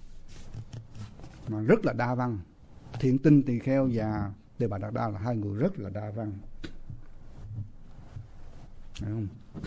Mà rất là đa văn. Thiện tinh tỳ kheo và Đề Bà Đạt Đa là hai người rất là đa văn. Thấy không?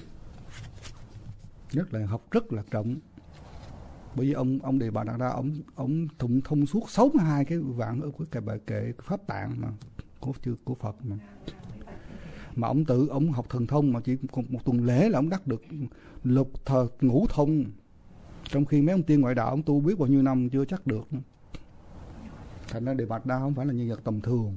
Rất là học rất là trọng. Bởi vì ông ông Đề Bà Đạt Đa ông ông thụng thông suốt sáu mươi hai cái vạn ở cái bài kệ pháp tạng mà của chư của Phật mà. Mà ông tự ông học thần thông mà chỉ một tuần lễ là ông đắc được lục thờ ngũ thông. Trong khi mấy ông tiên ngoại đạo ông tu biết bao nhiêu năm chưa chắc được. Thành ra Đề Bà Đạt Đa không phải là nhân vật tầm thường.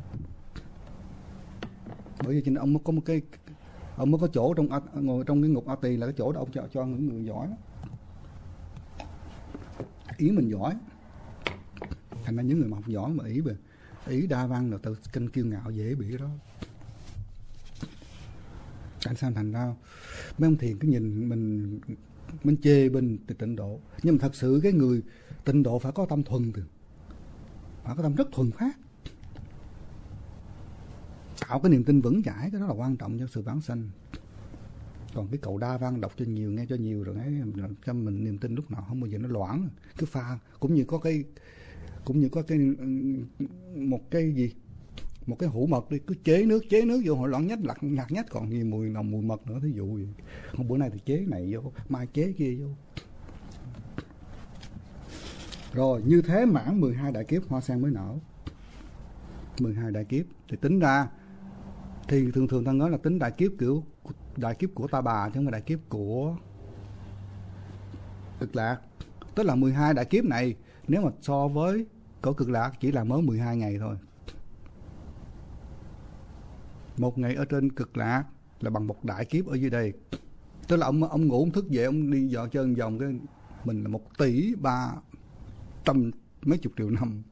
Bởi vì chính ông mới có một cái ông mới có chỗ trong ngồi trong cái ngục A Tỳ là cái chỗ đó ông cho cho những người giỏi. Ý mình giỏi. Thành ra những người mà học giỏi mà ý về ý đa văn là tự kinh kiêu ngạo dễ bị đó. Tại sao thành ra mấy ông thiền cứ nhìn mình mình chê bên tịnh độ, nhưng mà thật sự cái người tịnh độ phải có tâm thuần từ, phải có tâm rất thuần phát, tạo cái niềm tin vững chãi, cái đó là quan trọng cho sự vãng sanh. Còn cái cậu đa văn đọc cho nhiều, nghe cho nhiều rồi ấy, cho mình niềm tin lúc nào không bao giờ nó loãng, cứ pha cũng như có cái cũng như có cái một cái gì một cái hũ mật đi, cứ chế nước chế nước vô hồi loãng nhách lặt nhạt nhách còn gì mùi nào mùi mật nữa, thí dụ gì. Không, bữa nay thì chế này vô, mai chế kia vô. Rồi như thế mãn mười hai đại kiếp hoa sen mới nở. mười hai đại kiếp thì tính ra thì thường thường ta nói là tính đại kiếp kiểu đại kiếp của Ta Bà chứ không phải đại kiếp của Cực Lạc. Tức là mười hai đại kiếp này nếu mà so với cõi Cực Lạc chỉ là mới mười hai ngày thôi. Một ngày ở trên Cực Lạc là bằng một đại kiếp ở dưới đây. Tức là ông ông ngủ ông thức dậy ông đi dò chân vòng cái mình là một tỷ ba trăm mấy chục triệu năm.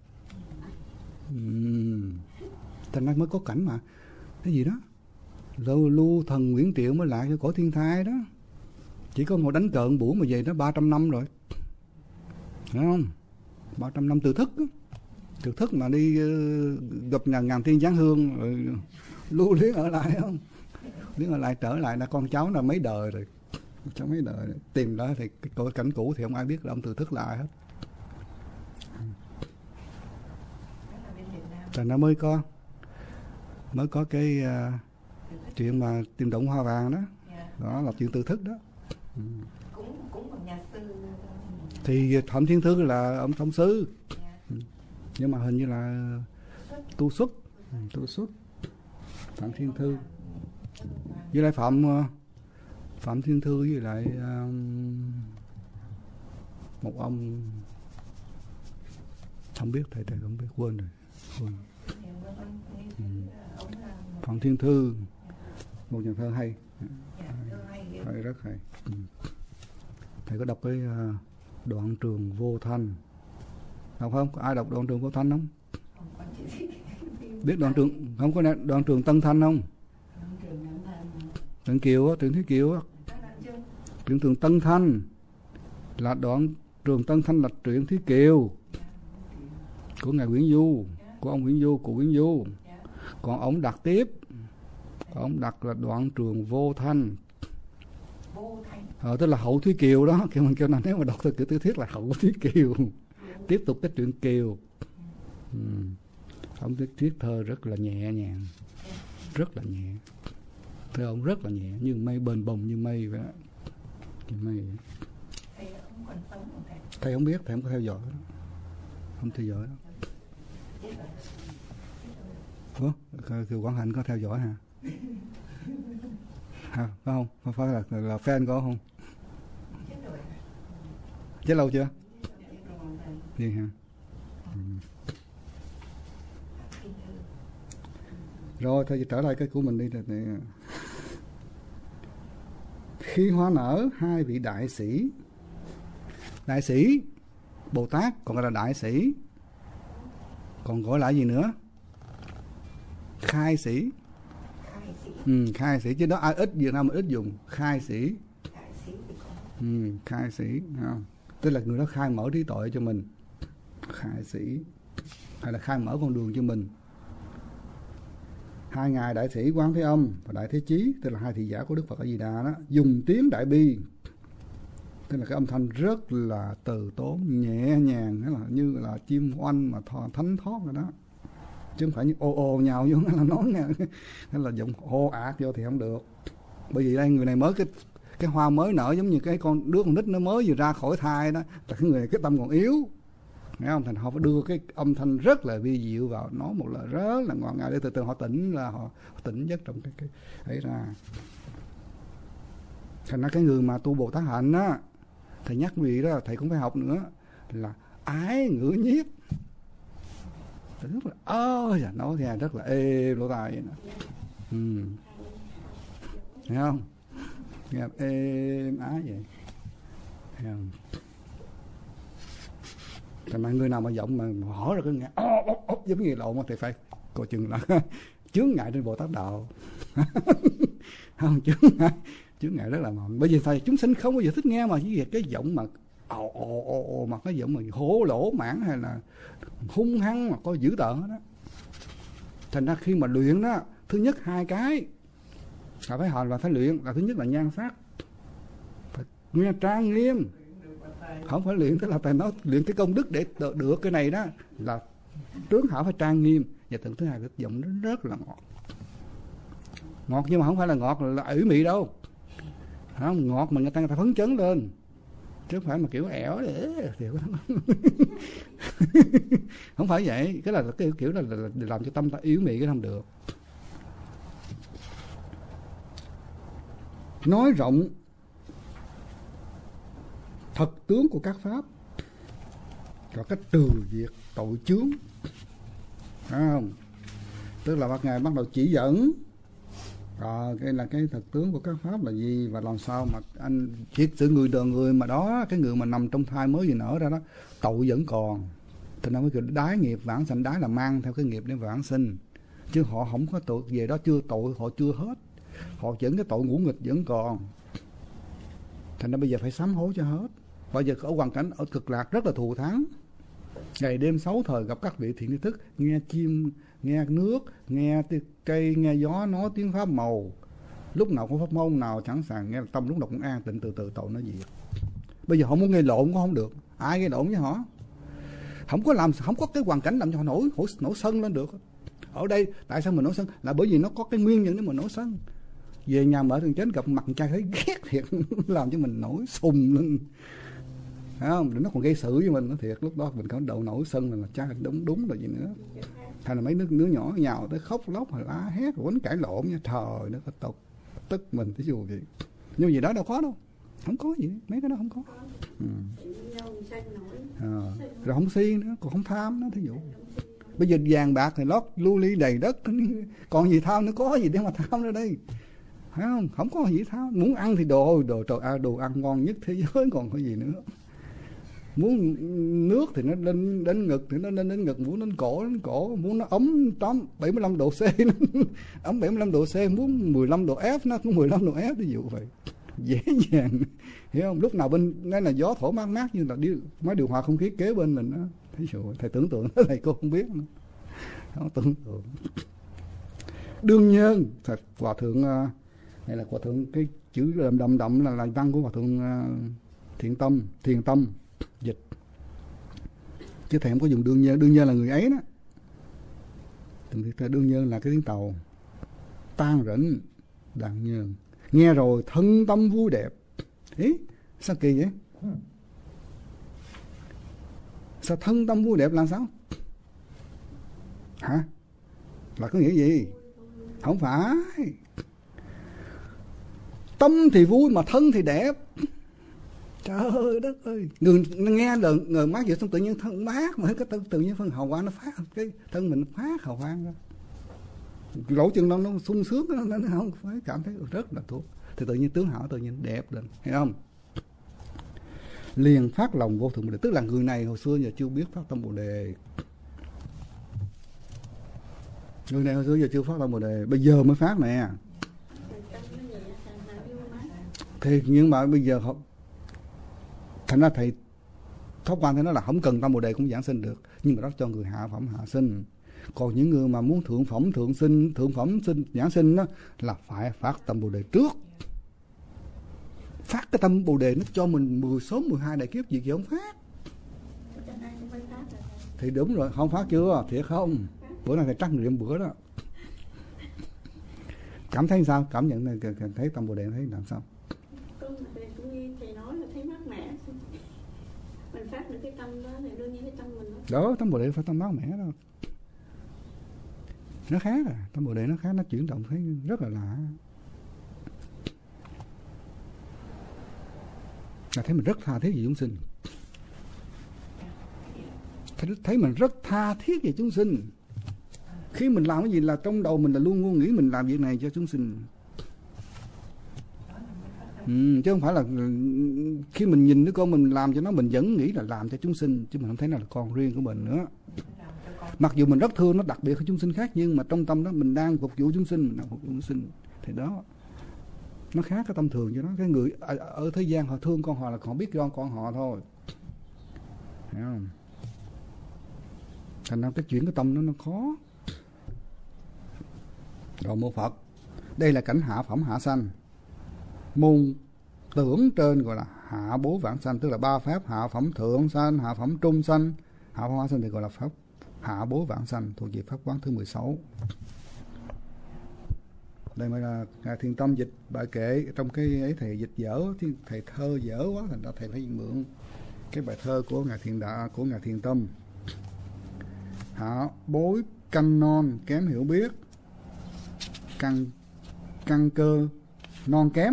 Uhm. Thành ra mới có cảnh mà cái gì đó Lưu, lưu thần Nguyễn Triệu mới lại cho cõi thiên thai đó. Chỉ có ngồi đánh cờ buổi mà về đó ba trăm năm rồi, thấy không? ba trăm năm từ thức đó. Từ thức mà đi uh, gặp ngàn, ngàn thiên giáng hương rồi lưu luyến ở lại không? Luyến ở lại trở lại là con cháu là mấy đời rồi, cháu mấy đời rồi. Tìm đó thì cái cõi cảnh cũ thì không ai biết là ông từ thức là ai hết. Thành ra mới có mới có cái uh, chuyện mà tìm động hoa vàng đó. Yeah. Đó là chuyện từ thức đó. Ừ. Cũng cũng một nhà sư. Thì Phạm Thiên Thư là ông thông sư. Yeah. Ừ. Nhưng mà hình như là tu xuất, ừ, tu xuất. Phạm Thiên Thư. Với lại Phạm Phạm Thiên Thư với lại um, một ông không biết, thầy thầy không biết, quên rồi. Quên. Ừ. Phạm Thiên Thư, một nhà thơ hay, hay rất hay. Ừ. Thầy có đọc cái uh, Đoạn Trường Vô Thanh, đọc không? Có ai đọc Đoạn Trường Vô Thanh không? Biết Đoạn Trường không? Có Đoạn Trường Tân Thanh không? Truyện Kiều á, truyện Thúy Kiều á. Truyện Trường Tân Thanh là Đoạn Trường Tân Thanh là truyện Thúy Kiều của ngài Nguyễn Du, của ông Nguyễn Du, của Nguyễn Du. Còn ông đặt tiếp, ông đặt là Đoạn Trường Vô Thanh. Ờ, tức là hậu Thúy Kiều đó, kêu mình kêu là nếu mà đọc theo kiểu tiểu thuyết là hậu Thúy Kiều. Tiếp tục cái truyện Kiều. Ừ. Ông thuyết thơ rất là nhẹ nhàng. rất là nhẹ. Thưa ông rất là nhẹ, như mây, bền bồng như mây vậy đó. Như mây. Thầy không còn sống không thầy? Thầy không biết, thầy không có theo dõi đó. Không theo dõi đó. Ủa, Kiều Quảng Hạnh có theo dõi hả? Hả, phải không? Phải, phải là, là fan có không? Chết lâu chưa? Gì hả? Ừ. Rồi, thôi trở lại cái của mình đi. Này. Khi hoa nở, hai vị đại sĩ, đại sĩ Bồ Tát còn gọi là đại sĩ, còn gọi là gì nữa? Khai sĩ. Ừ, khai sĩ chứ đó ai ít Việt Nam mà ít dùng khai sĩ. Ừ, khai sĩ không? Tức là người đó khai mở trí tuệ cho mình, khai sĩ, hay là khai mở con đường cho mình. Hai ngài đại sĩ Quán Thế Âm và Đại Thế Chí, tức là hai thị giả của Đức Phật A Di Đà đó, dùng tiếng Đại Bi, tức là cái âm thanh rất là từ tốn, nhẹ nhàng, là như là chim oanh mà thò, thánh thoát rồi đó, chứ không phải như ồ ồ nhào vô là nói nghe, hay là giọng ồ ạt vô thì không được. Bởi vì đây người này mới cái cái hoa mới nở, giống như cái con đứa con nít nó mới vừa ra khỏi thai đó, là cái người cái tâm còn yếu, nghe không? Thành họ phải đưa cái âm thanh rất là vi diệu vào, nói một lời rất là ngọt ngào để từ từ họ tỉnh, là họ, họ tỉnh giấc trong cái cái ấy ra. Thành ra cái người mà tu Bồ Tát hạnh á, thầy nhắc vị đó, thầy cũng phải học nữa, là ái ngữ nhiếp. Rất là ơ, à, nói ra rất là êm lỗ tai vậy đó. Ừ. Thấy không? Nghe êm ái vậy. Thấy không? Thành ra người nào mà giọng mà hỏi rồi cứ nghe ố ố ố giống như lộn thì phải coi chừng là chướng ngại trên Bồ Tát đạo. Không, chướng ngại, chướng ngại rất là mạnh. Bởi vì thầy chúng sinh không bao giờ thích nghe mà chỉ cái giọng mà ồ ồ ồ ồ mà cái giọng mà hổ lỗ mãn hay là hung hăng mà coi dữ tợn đó. Thành ra khi mà luyện đó, thứ nhất hai cái là phải hỏi, là phải luyện, là thứ nhất là nhan sắc, phải nghe trang nghiêm. Không phải luyện, tức là thầy nói luyện cái công đức để được cái này đó, là tướng hảo phải trang nghiêm. Và thứ thứ hai, cái giọng nó rất là ngọt, ngọt nhưng mà không phải là ngọt là ủy mị đâu, không, ngọt mà người ta người ta phấn chấn lên, chứ không phải mà kiểu ẻo để kiểu không phải vậy. Cái là cái kiểu là, là, là làm cho tâm ta yếu mị cái không được. Nói rộng thật tướng của các pháp và cách trừ diệt tội chướng, phải không? Tức là bác ngài bắt đầu chỉ dẫn rồi cái là cái thật tướng của các pháp là gì, và làm sao mà anh thiệt sự người đời người mà đó, cái người mà nằm trong thai mới vừa nở ra đó, tội vẫn còn. Thành ra mới kêu đái nghiệp vãng sanh. Đái là mang theo cái nghiệp để vãng sinh, chứ họ không có tội về đó, chưa tội họ chưa hết, họ vẫn cái tội ngũ nghịch vẫn còn. Thành ra bây giờ phải sám hối cho hết. Bây giờ ở hoàn cảnh ở cực lạc rất là thù thắng, ngày đêm sáu thời gặp các vị thiện tri thức, nghe chim, nghe nước, nghe cây, nghe gió nói tiếng pháp màu, lúc nào cũng pháp môn nào sẵn sàng nghe, tâm lúc nào cũng an tịnh, từ từ tội nó diệt. Bây giờ họ muốn nghe lộn cũng không được, ai nghe lộn với họ, không có làm, không có cái hoàn cảnh làm cho họ nổi nổi, nổi sân lên được. Ở đây tại sao mình nổi sân, là bởi vì nó có cái nguyên nhân để mình nổi sân. Về nhà mở thường chánh gặp mặt trai thấy ghét thiệt, làm cho mình nổi sùng lên, phải không? Nó còn gây sự với mình, nó thiệt. Lúc đó mình có đầu nổi sân là cha đúng đúng rồi gì nữa. Thành là mấy đứa, đứa nhỏ nhào tới khóc lóc hoặc lá hét rồi quánh cãi lộn nha, trời nó có tục tức mình cái dù gì. Nhưng gì đó đâu có đâu, không có gì, mấy cái đó không có. Ừ. À, rồi không si nữa, còn không tham nữa, thí dụ. Bây giờ vàng bạc thì lót lưu ly đầy đất, còn gì tham nữa, có gì để mà tham nữa đây, phải không? Không có gì tham. Muốn ăn thì đồ đồ trời à, đồ ăn ngon nhất thế giới, còn có gì nữa. Muốn nước thì nó lên đến ngực thì nó lên đến ngực, muốn đến cổ đến cổ, muốn nó ấm tóm bảy mươi lăm độ C nó ấm bảy mươi lăm độ C, muốn mười lăm độ F nó cũng mười lăm độ F, ví dụ vậy, dễ dàng, hiểu không? Lúc nào bên ngay là gió thổi mát mát như là đi máy điều hòa không khí kế bên mình đó, thí dụ thầy tưởng tượng thầy cô không biết nữa, không tưởng tượng. Đương nhiên thầy hòa thượng này là hòa thượng, cái chữ đậm đậm đậm là là văn của hòa thượng Thiện Tâm, Thiền Tâm dịch, chứ thầy không có dùng đương nhiên. Đương nhiên là người ấy đó, đương nhiên là cái tiếng Tàu. tan rỉnh đặng nhường, nghe rồi thân tâm vui đẹp. Ý sao kỳ vậy? Sao thân tâm vui đẹp là sao? Hả? Là có nghĩa gì? Không phải. Tâm thì vui mà thân thì đẹp. Trời đất ơi. Người nghe lời người mát vậy xong tự nhiên thân mát mà cái tự, tự nhiên phân hào quang nó phát, cái thân mình phát hào quang ra. Lỗ chân lông nó sung sướng, nó, nó không phải cảm thấy rất là thuộc. Thì tự nhiên tướng hảo tự nhiên đẹp lên, thấy không? Liền phát lòng vô thượng bồ đề, tức là người này hồi xưa giờ chưa biết phát tâm bồ đề. Người này hồi xưa giờ chưa phát tâm bồ đề, bây giờ mới phát nè. Thì nhưng mà bây giờ họ thành ra thầy Pháp Quan thấy nói là không cần tâm bồ đề cũng giảng sinh được, nhưng mà đó cho người hạ phẩm hạ sinh. Còn những người mà muốn thượng phẩm thượng sinh, thượng phẩm sinh giảng sinh đó là phải phát tâm bồ đề trước. Phát cái tâm bồ đề nó cho mình mười số mười hai đại kiếp gì kìa không phát. Thì đúng rồi, không phát chưa? Thiệt không? Bữa nay thầy trắc nghiệm bữa đó. Cảm thấy sao? Cảm nhận này thấy tâm bồ đề thấy làm sao? Thầy nói là thấy mát mẻ. Mình phát được cái tâm đó thì đương nhiên cái tâm mình nó... Đó, tâm bồ đề phải tâm mát mẻ đó. Nó khác à, tâm bồ đề nó khác, nó chuyển động thấy rất là lạ. Là thấy mình rất tha thiết về chúng sinh. Thấy, thấy mình rất tha thiết về chúng sinh. Khi mình làm cái gì là trong đầu mình là luôn luôn nghĩ mình làm việc này cho chúng sinh. Ừ, chứ không phải là khi mình nhìn đứa con mình làm cho nó, mình vẫn nghĩ là làm cho chúng sinh, chứ mình không thấy nó là con riêng của mình nữa. Mặc dù mình rất thương nó, đặc biệt với chúng sinh khác, nhưng mà trong tâm đó mình đang phục vụ chúng sinh, mình đang phục vụ chúng sinh, thì đó nó khác cái tâm thường cho nó. Cái người ở, ở thế gian họ thương con họ là họ biết con con họ thôi, hiểu không? Thành ra cái chuyển cái tâm nó nó khó. Rồi mô Phật, đây là cảnh hạ phẩm hạ sanh. Môn tưởng trên gọi là hạ bố vãng sanh, tức là ba pháp: hạ phẩm thượng sanh, hạ phẩm trung sanh, hạ phẩm hạ sanh thì gọi là pháp hạ bố vãng sanh, thuộc về pháp quán thứ mười sáu. Đây mới là Ngài Thiền Tâm dịch bài kệ. Trong cái ấy thầy dịch dở, thầy thơ dở quá, thành ra thầy phải mượn cái bài thơ của Ngài Thiền Đạ, của Ngài Thiền Tâm. Hạ bối canh non kém hiểu biết, căn căn cơ non kém,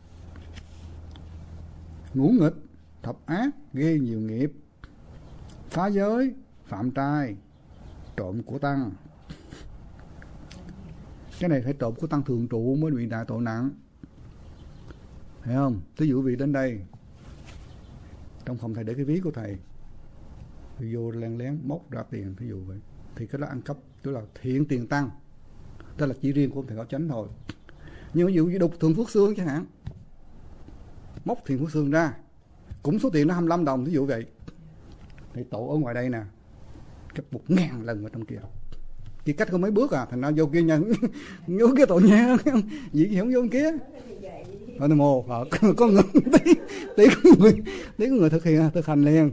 ngũ nghịch thập ác gây nhiều nghiệp, phá giới phạm trai trộm của tăng. Cái này phải trộm của tăng thường trụ mới bị đại tội nặng, hiểu không? Thí dụ vị đến đây, trong phòng thầy để cái ví của thầy, thì vô lén lén móc ra tiền, thí dụ vậy, thì cái đó ăn cắp, tức là thiện tiền tăng, đó là chỉ riêng của thầy Cao Chánh thôi. Nhưng ví dụ như đục thường Phước Xương chẳng hạn, móc thiền Phước Xương ra, cũng số tiền nó hai mươi lăm đồng, thí dụ vậy, thì tổ ở ngoài đây nè, cách một ngàn lần ở trong kia, chỉ cách có mấy bước à, thành ra vô kia nha, vô kia tội nha, gì không vô kia. Ở Nam Mô Phật, có người tí, tí có người, tí có người thực hiện thực hành liền.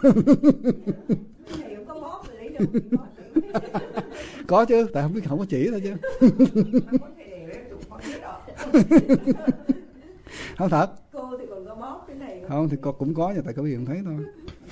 Có chứ, tại không biết, không có chỉ thôi chứ. Không thật. Cô thì còn có bóp cái này. Không thì cô cũng có, nhưng tại có gì không thấy thôi.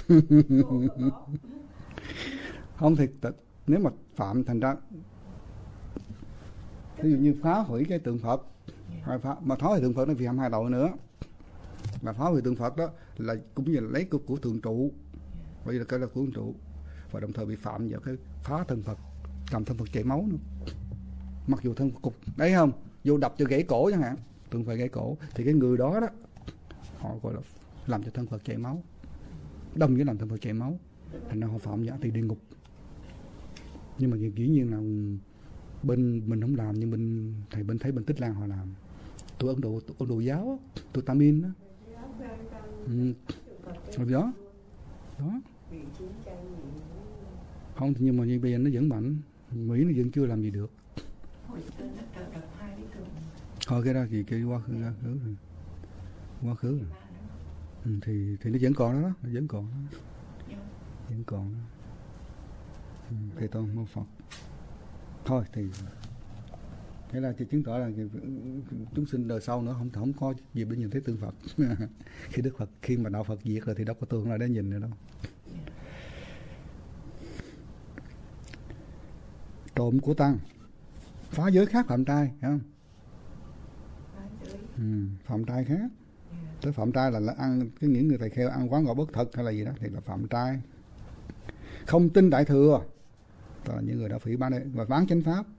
Không thì nếu mà phạm thành ra, ví dụ như phá hủy cái tượng Phật, hay phá, mà phá hủy tượng Phật nó vì hăm hai tội nữa. Mà phá hủy tượng Phật đó là cũng như là lấy của, của tượng trụ, vậy là cái là của tượng trụ, và đồng thời bị phạm vào cái phá thân Phật, làm thân Phật chảy máu nữa. Mặc dù thân cục đấy không, vô đập cho gãy cổ chẳng hạn, tượng Phật gãy cổ, thì cái người đó đó họ gọi là làm cho thân Phật chảy máu, đâm với làm thân Phật chảy máu, thành ra họ phạm giả thì địa ngục. Nhưng mà dĩ nhiên là bên mình không làm, nhưng bên thầy bên thấy bên Tích Lan họ làm. Tôi Ấn Độ, Ấn Độ giáo, tôi Tamil đó, ừ. Rồi đó, đó. Không thì nhưng mà như bây giờ nó vẫn mạnh, Mỹ nó vẫn chưa làm gì được. Thôi cái đó thì cái quá khứ quá khứ rồi, quá khứ rồi. Ừ, thì thì nó vẫn còn đó, nó vẫn còn đó, vẫn còn đó. Ừ, thì tôi mô Phật thôi thì Thế là chỉ chứng tỏ là chúng sinh đời sau nữa không không có dịp để nhìn thấy tương Phật. Khi Đức Phật, khi mà đạo Phật diệt rồi thì đâu có tương lại để nhìn nữa đâu. Trộm của tăng, phá giới khác phạm trai, phải không? Ừ, phạm trai khác. Tới phạm trai là, là ăn cái những người thầy kheo ăn quán ngọ bất thực hay là gì đó thì là phạm trai. Không tin đại thừa, đó là những người đã phỉ báng đây và ván chánh pháp.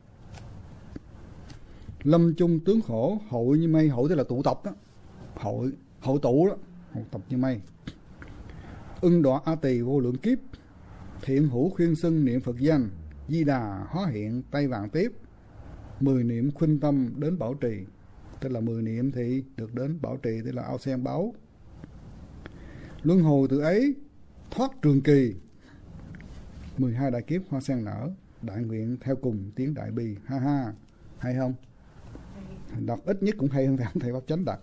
Lâm chung tướng khổ, hội như mây, hội tức là tụ tập đó, hội hội tụ đó, hội tập như mây. Ưng đọa a tỳ vô lượng kiếp, thiện hữu khuyên xưng niệm Phật danh, Di Đà hóa hiện tay vàng tiếp, mười niệm khuynh tâm đến bảo trì, tức là mười niệm thì được đến bảo trì, tức là ao sen báo. Luân hồi từ ấy thoát trường kỳ, mười hai đại kiếp hoa sen nở, đại nguyện theo cùng tiếng đại bi. Ha ha, hay không? Đọc ít nhất cũng hay hơn thầy thầy Pháp Chánh đặt.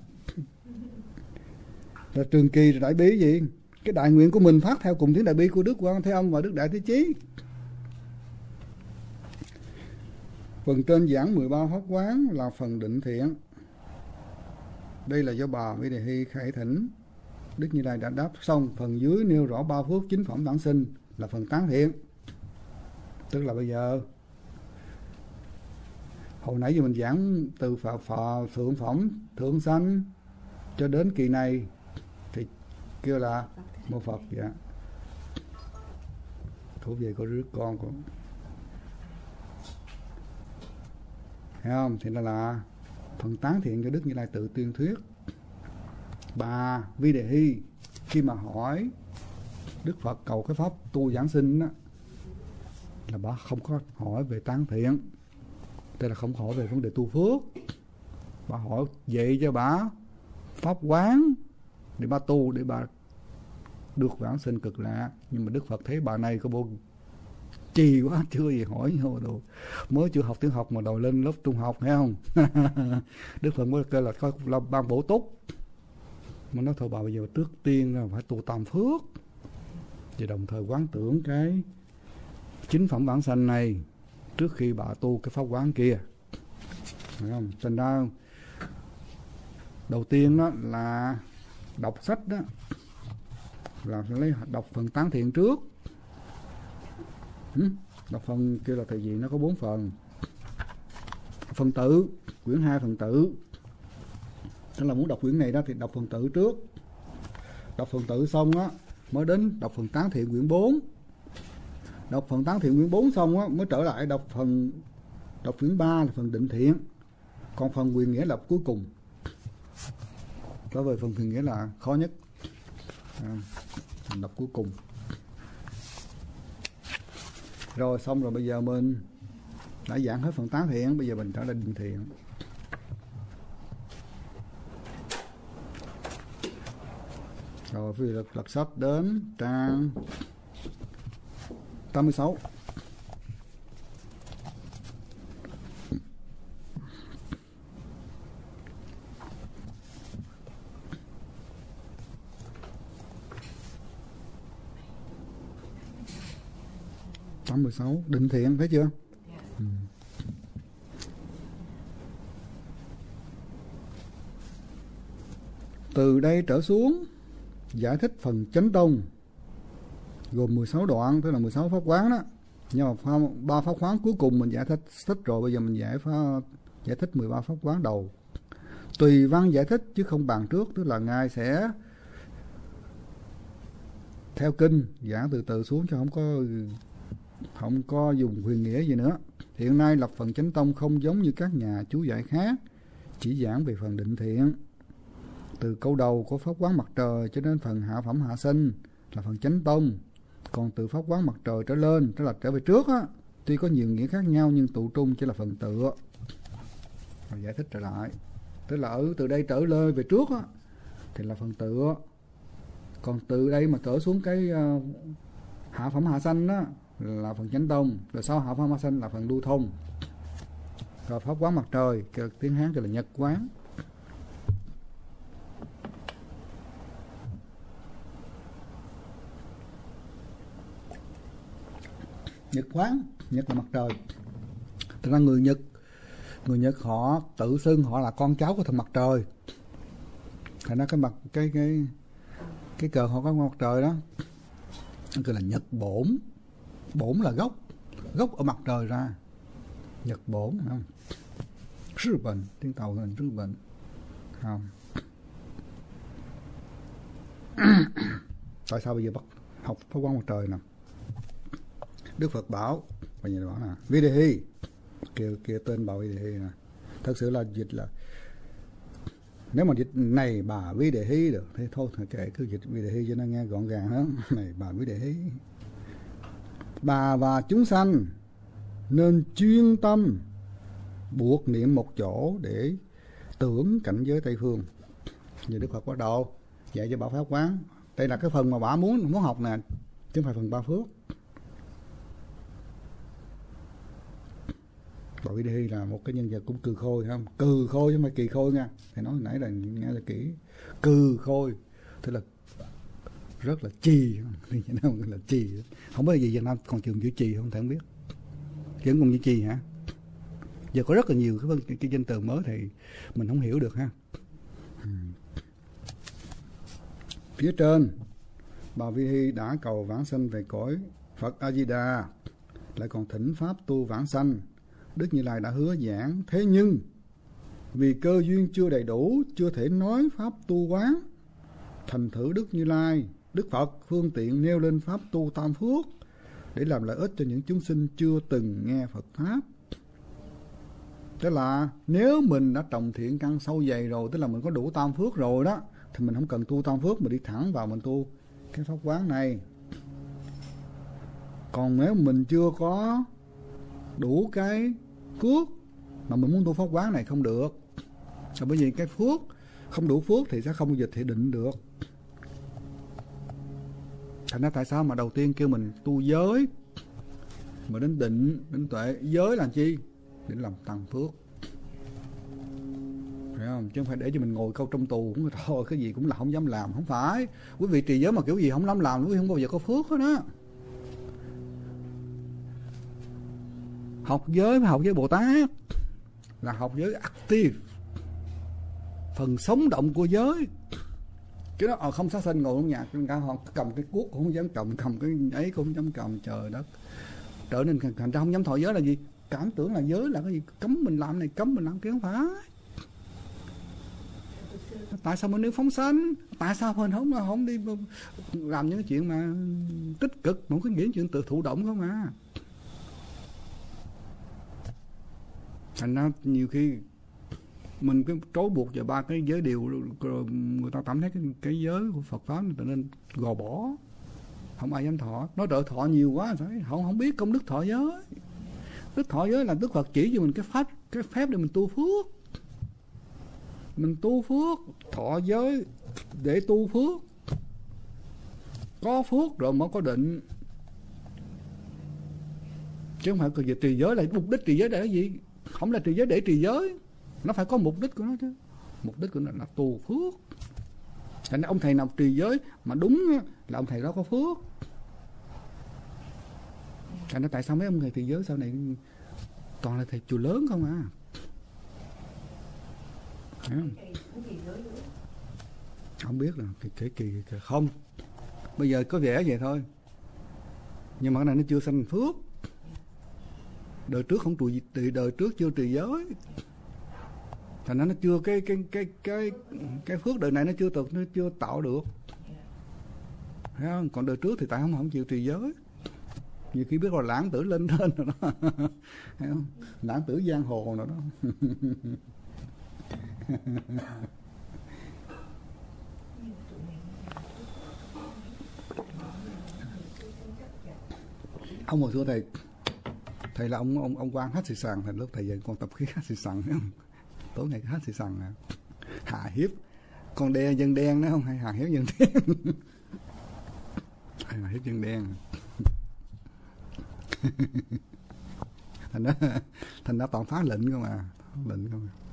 Là trường kỳ rồi đại bi gì? Cái đại nguyện của mình phát theo cùng tiếng đại bi của Đức Quan Thế Âm và Đức Đại Thế Chí. Phần trên giảng mười ba pháp quán là phần định thiện. Đây là do bà Vi Đề Hy khải thỉnh. Đức Như Lai đã đáp xong. Phần dưới nêu rõ ba phước chính phẩm đản sinh là phần tán thiện. Tức là bây giờ hồi nãy giờ mình giảng từ phà, phà, thượng phẩm, thượng sanh cho đến kỳ này thì kêu là mô Phật. Dạ. Thuộc về của đứa con của, thấy không? Thì đó là phần tán thiện cho Đức Như Lai tự tuyên thuyết. Bà Vi Đề Hy khi mà hỏi Đức Phật cầu cái pháp tu giảng sinh đó, là bà không có hỏi về tán thiện, tức là không hỏi về vấn đề tu phước. Bà hỏi vậy cho bà pháp quán để bà tu, để bà được vãng sinh cực lạc. Nhưng mà Đức Phật thấy bà này có bộ chi quá, chưa gì hỏi vô đồ, mới chưa học tiếng học mà đòi lên lớp trung học, thấy không? Đức Phật mới kêu là coi là ban bổ túc, mà nói thôi bà bây giờ trước tiên là phải tu tam phước, và đồng thời quán tưởng cái chính phẩm vãng sanh này trước khi bà tu cái pháp quán kia, thấy không? Thành ra đầu tiên đó là đọc sách đó là phải lấy đọc phần tán thiện trước. Ừ? Đọc phần kia là thời gì nó có bốn phần. Phần tự, quyển hai phần tự. Tức là muốn đọc quyển này đó thì đọc phần tự trước. Đọc phần tự xong á mới đến đọc phần tán thiện quyển bốn. Đọc phần tán thiện quyển bốn xong á mới trở lại đọc phần đọc quyển ba là phần định thiện. Còn phần quyền nghĩa là cuối cùng. Đó về phần quyền nghĩa là khó nhất. À, đọc cuối cùng. Rồi xong rồi bây giờ mình đã giảng hết phần tán thiện, bây giờ mình trở lại định thiện. Rồi vì lật, lật sách đến trang tám mươi sáu. tám mươi sáu, định thiện, thấy chưa? Yeah. Ừ. Từ đây trở xuống giải thích phần chánh tông gồm mười sáu đoạn, tức là mười sáu pháp quán đó. Nhưng mà ba pháp quán cuối cùng mình giải thích thích rồi, bây giờ mình giải phá, giải thích mười ba pháp quán đầu. Tùy văn giải thích chứ không bàn trước, tức là Ngài sẽ theo kinh giảng từ từ xuống cho không có không có dùng huyền nghĩa gì nữa. Hiện nay lập phần chánh tông không giống như các nhà chú giải khác, chỉ giảng về phần định thiện. Từ câu đầu của pháp quán mặt trời cho đến phần hạ phẩm hạ sinh là phần chánh tông. Còn từ pháp quán mặt trời trở lên, tức là trở về trước á, tuy có nhiều nghĩa khác nhau nhưng tụ trung chỉ là phần tựa. Rồi giải thích trở lại, tức là ở từ đây trở lên về trước á thì là phần tựa. Còn từ đây mà trở xuống cái uh, hạ phẩm hạ sanh đó là phần chánh tông, rồi sau hạ phẩm hạ sanh là phần lưu thông. Rồi pháp quán mặt trời tiếng Hán gọi là nhật quán. Nhật quán, nhật là mặt trời. Thật ra người Nhật Người Nhật họ tự xưng họ là con cháu của thần mặt trời. Thành ra cái mặt cái cái cái cờ họ có mặt trời đó, nó gọi là Nhật Bổn. Bổn là gốc, gốc ở mặt trời ra. Nhật Bổn, không? Rư bệnh, tiếng Tàu là rư bệnh, không? Tại sao bây giờ bắt học pháp quán mặt trời nè? Đức Phật bảo, bây giờ bảo nè, Videhi, kêu kêu tên bảo Videhi nè. Thật sự là dịch là, nếu mà dịch này bà Videhi được thì thôi kệ, cứ dịch Videhi cho nó nghe gọn gàng hơn. Này bà Videhi, bà và chúng sanh nên chuyên tâm buộc niệm một chỗ để tưởng cảnh giới Tây phương. Như Đức Phật bắt đầu dạy cho bảo pháp quán. Đây là cái phần mà bà muốn muốn học nè, chứ không phải phần ba phước. Bảo Videhi là một cái nhân vật cũng cừ khôi, không? Cừ khôi chứ không phải kỳ khôi nha. Thầy nói hồi nãy là nghe là kỹ. Cừ khôi, tức là rất là chì, không là chì. Không biết gì Việt Nam còn trường chữ chì không, thầy không biết. Vẫn còn chữ chì hả? Giờ có rất là nhiều cái, cái, cái danh từ mới thì mình không hiểu được ha. Hmm. Phía trên, bà Videhi đã cầu vãng sanh về cõi Phật A Di Đà, lại còn thỉnh pháp tu vãng sanh. Đức Như Lai đã hứa giảng, thế nhưng vì cơ duyên chưa đầy đủ, chưa thể nói pháp tu quán, thành thử Đức Như Lai, Đức Phật phương tiện nêu lên pháp tu tam phước để làm lợi ích cho những chúng sinh chưa từng nghe Phật pháp. Tức là nếu mình đã trồng thiện căn sâu dày rồi, tức là mình có đủ tam phước rồi đó, thì mình không cần tu tam phước, mình đi thẳng vào mình tu cái pháp quán này. Còn nếu mình chưa có đủ cái phước mà mình muốn tu pháp quán này không được. Bởi vì cái phước không đủ phước thì sẽ không bao giờ thể định được. Thành ra tại sao mà đầu tiên kêu mình tu giới, mà đến định, đến tuệ. Giới là chi? Để làm tăng phước, phải không? Chứ không phải để cho mình ngồi câu trong tù cũng thôi, cái gì cũng là không dám làm. Không phải, quý vị trì giới mà kiểu gì không dám làm, quý vị không bao giờ có phước hết á. Học giới phải học với Bồ Tát, là học giới active, phần sống động của giới. Chứ nó ờ, không sát sinh ngồi trong nhà, họ cầm cái cuốc cũng không dám cầm, cầm cái ấy cũng không dám cầm. Trời đất, trở nên thành ra không dám thọ giới là gì? Cảm tưởng là giới là cái gì? Cấm mình làm này, cấm mình làm kia, không phải. Tại sao mình nếu phóng sanh? Tại sao mình không không đi làm những cái chuyện mà tích cực, không có nghĩ chuyện tự thụ động không à? Thành ra nhiều khi mình cứ trói buộc vào ba cái giới điều, người ta cảm thấy cái, cái giới của Phật pháp trở nên gò bỏ, không ai dám thọ. Nói đợi thọ nhiều quá phải, họ không biết công đức thọ giới. Đức thọ giới là Đức Phật chỉ cho mình cái pháp, cái phép để mình tu phước. Mình tu phước, thọ giới để tu phước. Có phước rồi mới có định. Chứ không phải cái gì trì giới là mục đích trì giới để là gì? Không là trì giới để trì giới, nó phải có mục đích của nó chứ. Mục đích của nó là tu phước. Thành ra ông thầy nào trì giới mà đúng là ông thầy đó có phước. Thành ra tại sao mấy ông thầy trì giới sau này toàn là thầy chùa lớn không à? Không, không biết là cái cái kỳ không. Bây giờ có vẻ vậy thôi, nhưng mà cái này nó chưa sanh phước. Đời trước không trụ gì, đời trước chưa trì giới, thành ra nó chưa cái cái cái cái cái phước đời này nó chưa được, nó chưa tạo được, thấy không? Còn đời trước thì tại không không chịu trì giới, nhiều khi biết rồi lãng tử lên trên rồi đó, thấy không? Lãng tử giang hồ rồi đó. Ông hồi xưa thầy thầy là ông ông ông quan hát xì sàng, thành lúc thầy dạy con tập khí hát xì sàng, thấy không? Tối ngày hát xì sàng nè, hạ hiếp con đen dân đen đó không, hay hạ hiếp dân đen, hạ hiếp dân đen. Thành đó thành đó toàn phá lệnh không à, lệnh không à.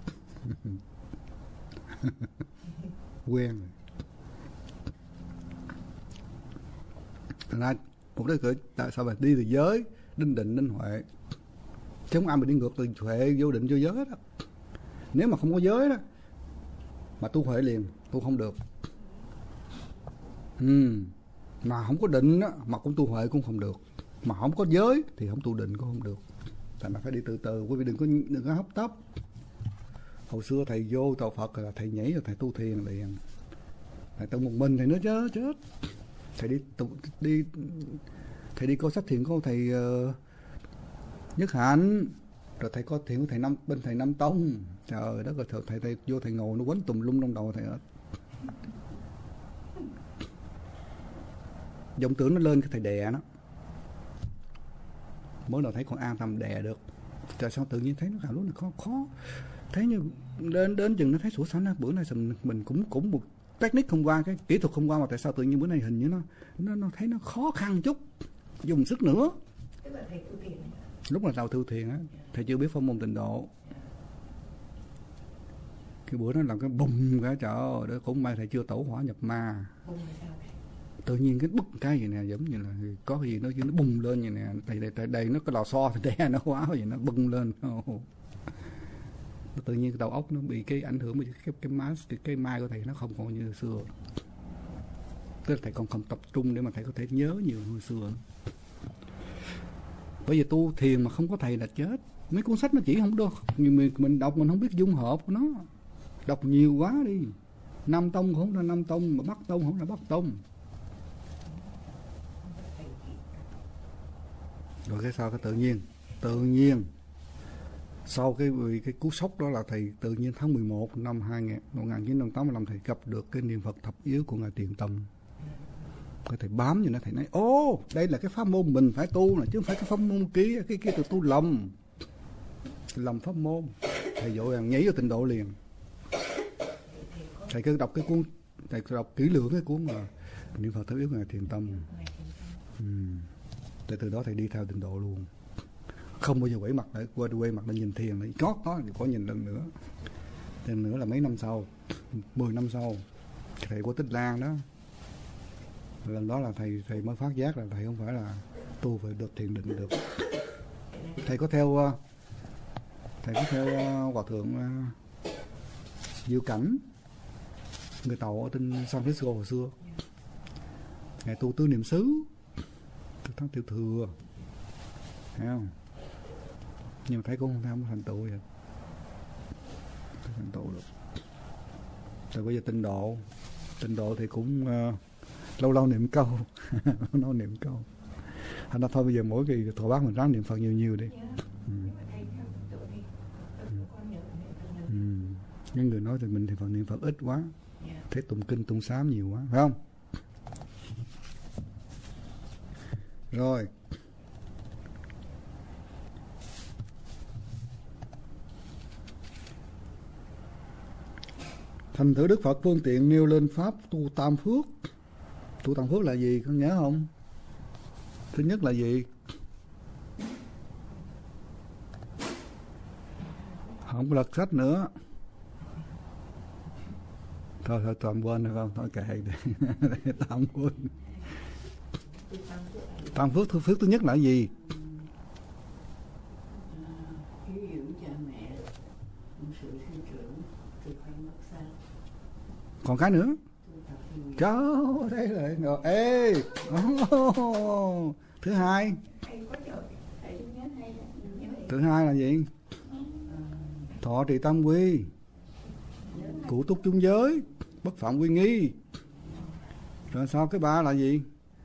Quen rồi. Thành ra một cái cửa tại sao mà đi từ giới đến định đến huệ, chứ không ai mà đi ngược từ huệ vô định vô giới đó. Nếu mà không có giới đó mà tu huệ liền, tu không được. Ừ. Mà không có định đó, mà cũng tu huệ cũng không được. Mà không có giới thì không tu định cũng không được. Thành ra phải đi từ từ, quý vị đừng có đừng có hấp tấp. Hồi xưa thầy vô tàu Phật là thầy nhảy rồi thầy tu thiền liền. Thầy tu một mình thầy nữa chứ chết. Thầy đi tu, đi thầy đi coi sách thiền của thầy uh, Nhất Hạnh, rồi thầy có thiền của thầy Năm bên thầy Nam Tông. Trời đất ơi, thầy, thầy, thầy vô thầy ngồi nó quánh tùm lum trong đầu thầy hết. Vọng tưởng nó lên cái thầy đè nó. Mới đầu thấy còn an tâm đè được. Trời sao tự nhiên thấy nó càng lúc nó khó khó. Thấy như đến đến chừng nó thấy sủa sẵn bữa nay mình, mình cũng cũng một technique không qua, cái kỹ thuật không qua, mà tại sao tự nhiên bữa nay hình như nó nó nó thấy nó khó khăn chút, dùng sức nữa. Lúc mà đầu tu thiền á, thầy chưa biết pháp môn tịnh độ. Cái bữa nó làm cái bùng cả, trời ơi, đó cũng may thầy chưa tẩu hỏa nhập ma. Tự nhiên cái bức cái gì nè, giống như là có cái gì nó nó bùng lên vậy nè, đây đây đây nó cái lò xo thì đè nó quá vậy, nó bùng lên. Oh. Tự nhiên cái đầu óc nó bị cái ảnh hưởng, bị cái cái máy cái, cái mai của thầy nó không còn như xưa. Tức là thầy còn không tập trung để mà thầy có thể nhớ nhiều như xưa. Bởi vì tu thiền mà không có thầy là chết. Mấy cuốn sách nó chỉ không được, mình mình đọc mình không biết dung hợp của nó. Đọc nhiều quá đi. Nam tông không là Nam tông, mà Bắc tông không là Bắc tông. Rồi cái sao cái tự nhiên, tự nhiên sau cái cái cú sốc đó là thầy tự nhiên tháng mười một năm một nghìn chín trăm tám mươi lăm thầy gặp được cái niệm Phật thập yếu của ngài Tiền Tông. Cái thầy bám như nó, thầy nói ô đây là cái pháp môn mình phải tu, là chứ không phải cái pháp môn kia, cái kia từ tu lầm lầm pháp môn. Thầy vội vàng nhảy vô tịnh độ liền. Thầy cứ đọc cái cuốn, thầy cứ đọc kỹ lưỡng cái cuốn mà niệm Phật thập yếu của ngài Tiền Tông. Ừ. Từ từ đó thầy đi theo tịnh độ luôn, không bao giờ quay mặt lại, quay quay mặt lên nhìn thiền nữa, chót đó thì có nhìn lần nữa. Lần nữa là mấy năm sau, mười năm sau, thầy của Tích Lan đó, lần đó là thầy thầy mới phát giác là thầy không phải là tu về được thiền định được. Thầy có theo thầy có theo hòa thượng Diệu Cảnh, người Tàu ở trên San Francisco hồi xưa, ngài tu tứ niệm xứ, tu thắng tiểu thừa, thấy không? Nhưng mà thấy cũng không thấy không thành tựu vậy, không thành tựu được. Rồi bây giờ tịnh độ, tịnh độ thì cũng uh, lâu lâu niệm câu, lâu lâu niệm câu. Thành ra thôi bây giờ mỗi kỳ thọ bát mình ráng niệm Phật nhiều nhiều đi. Ừ. Ừ. Những người nói thì mình thì Phật niệm Phật ít quá, thấy tụng kinh tụng sám nhiều quá, phải không? Rồi. Thành thử Đức Phật phương tiện nêu lên pháp tu tam phước. Tu tam phước là gì con nhớ không? Thứ nhất là gì? Không có lật sách nữa. Thôi thôi toàn quên được không? Thôi kệ đi. Tạm quên. Tam phước, thứ phước thứ nhất là gì? Còn cái nữa? Trời ơi, đây là rồi. Ê, oh, thứ hai. Thứ hai là gì? Thọ trì tam quy, cụ túc chung giới, bất phạm quy nghi. Rồi sau cái ba là gì?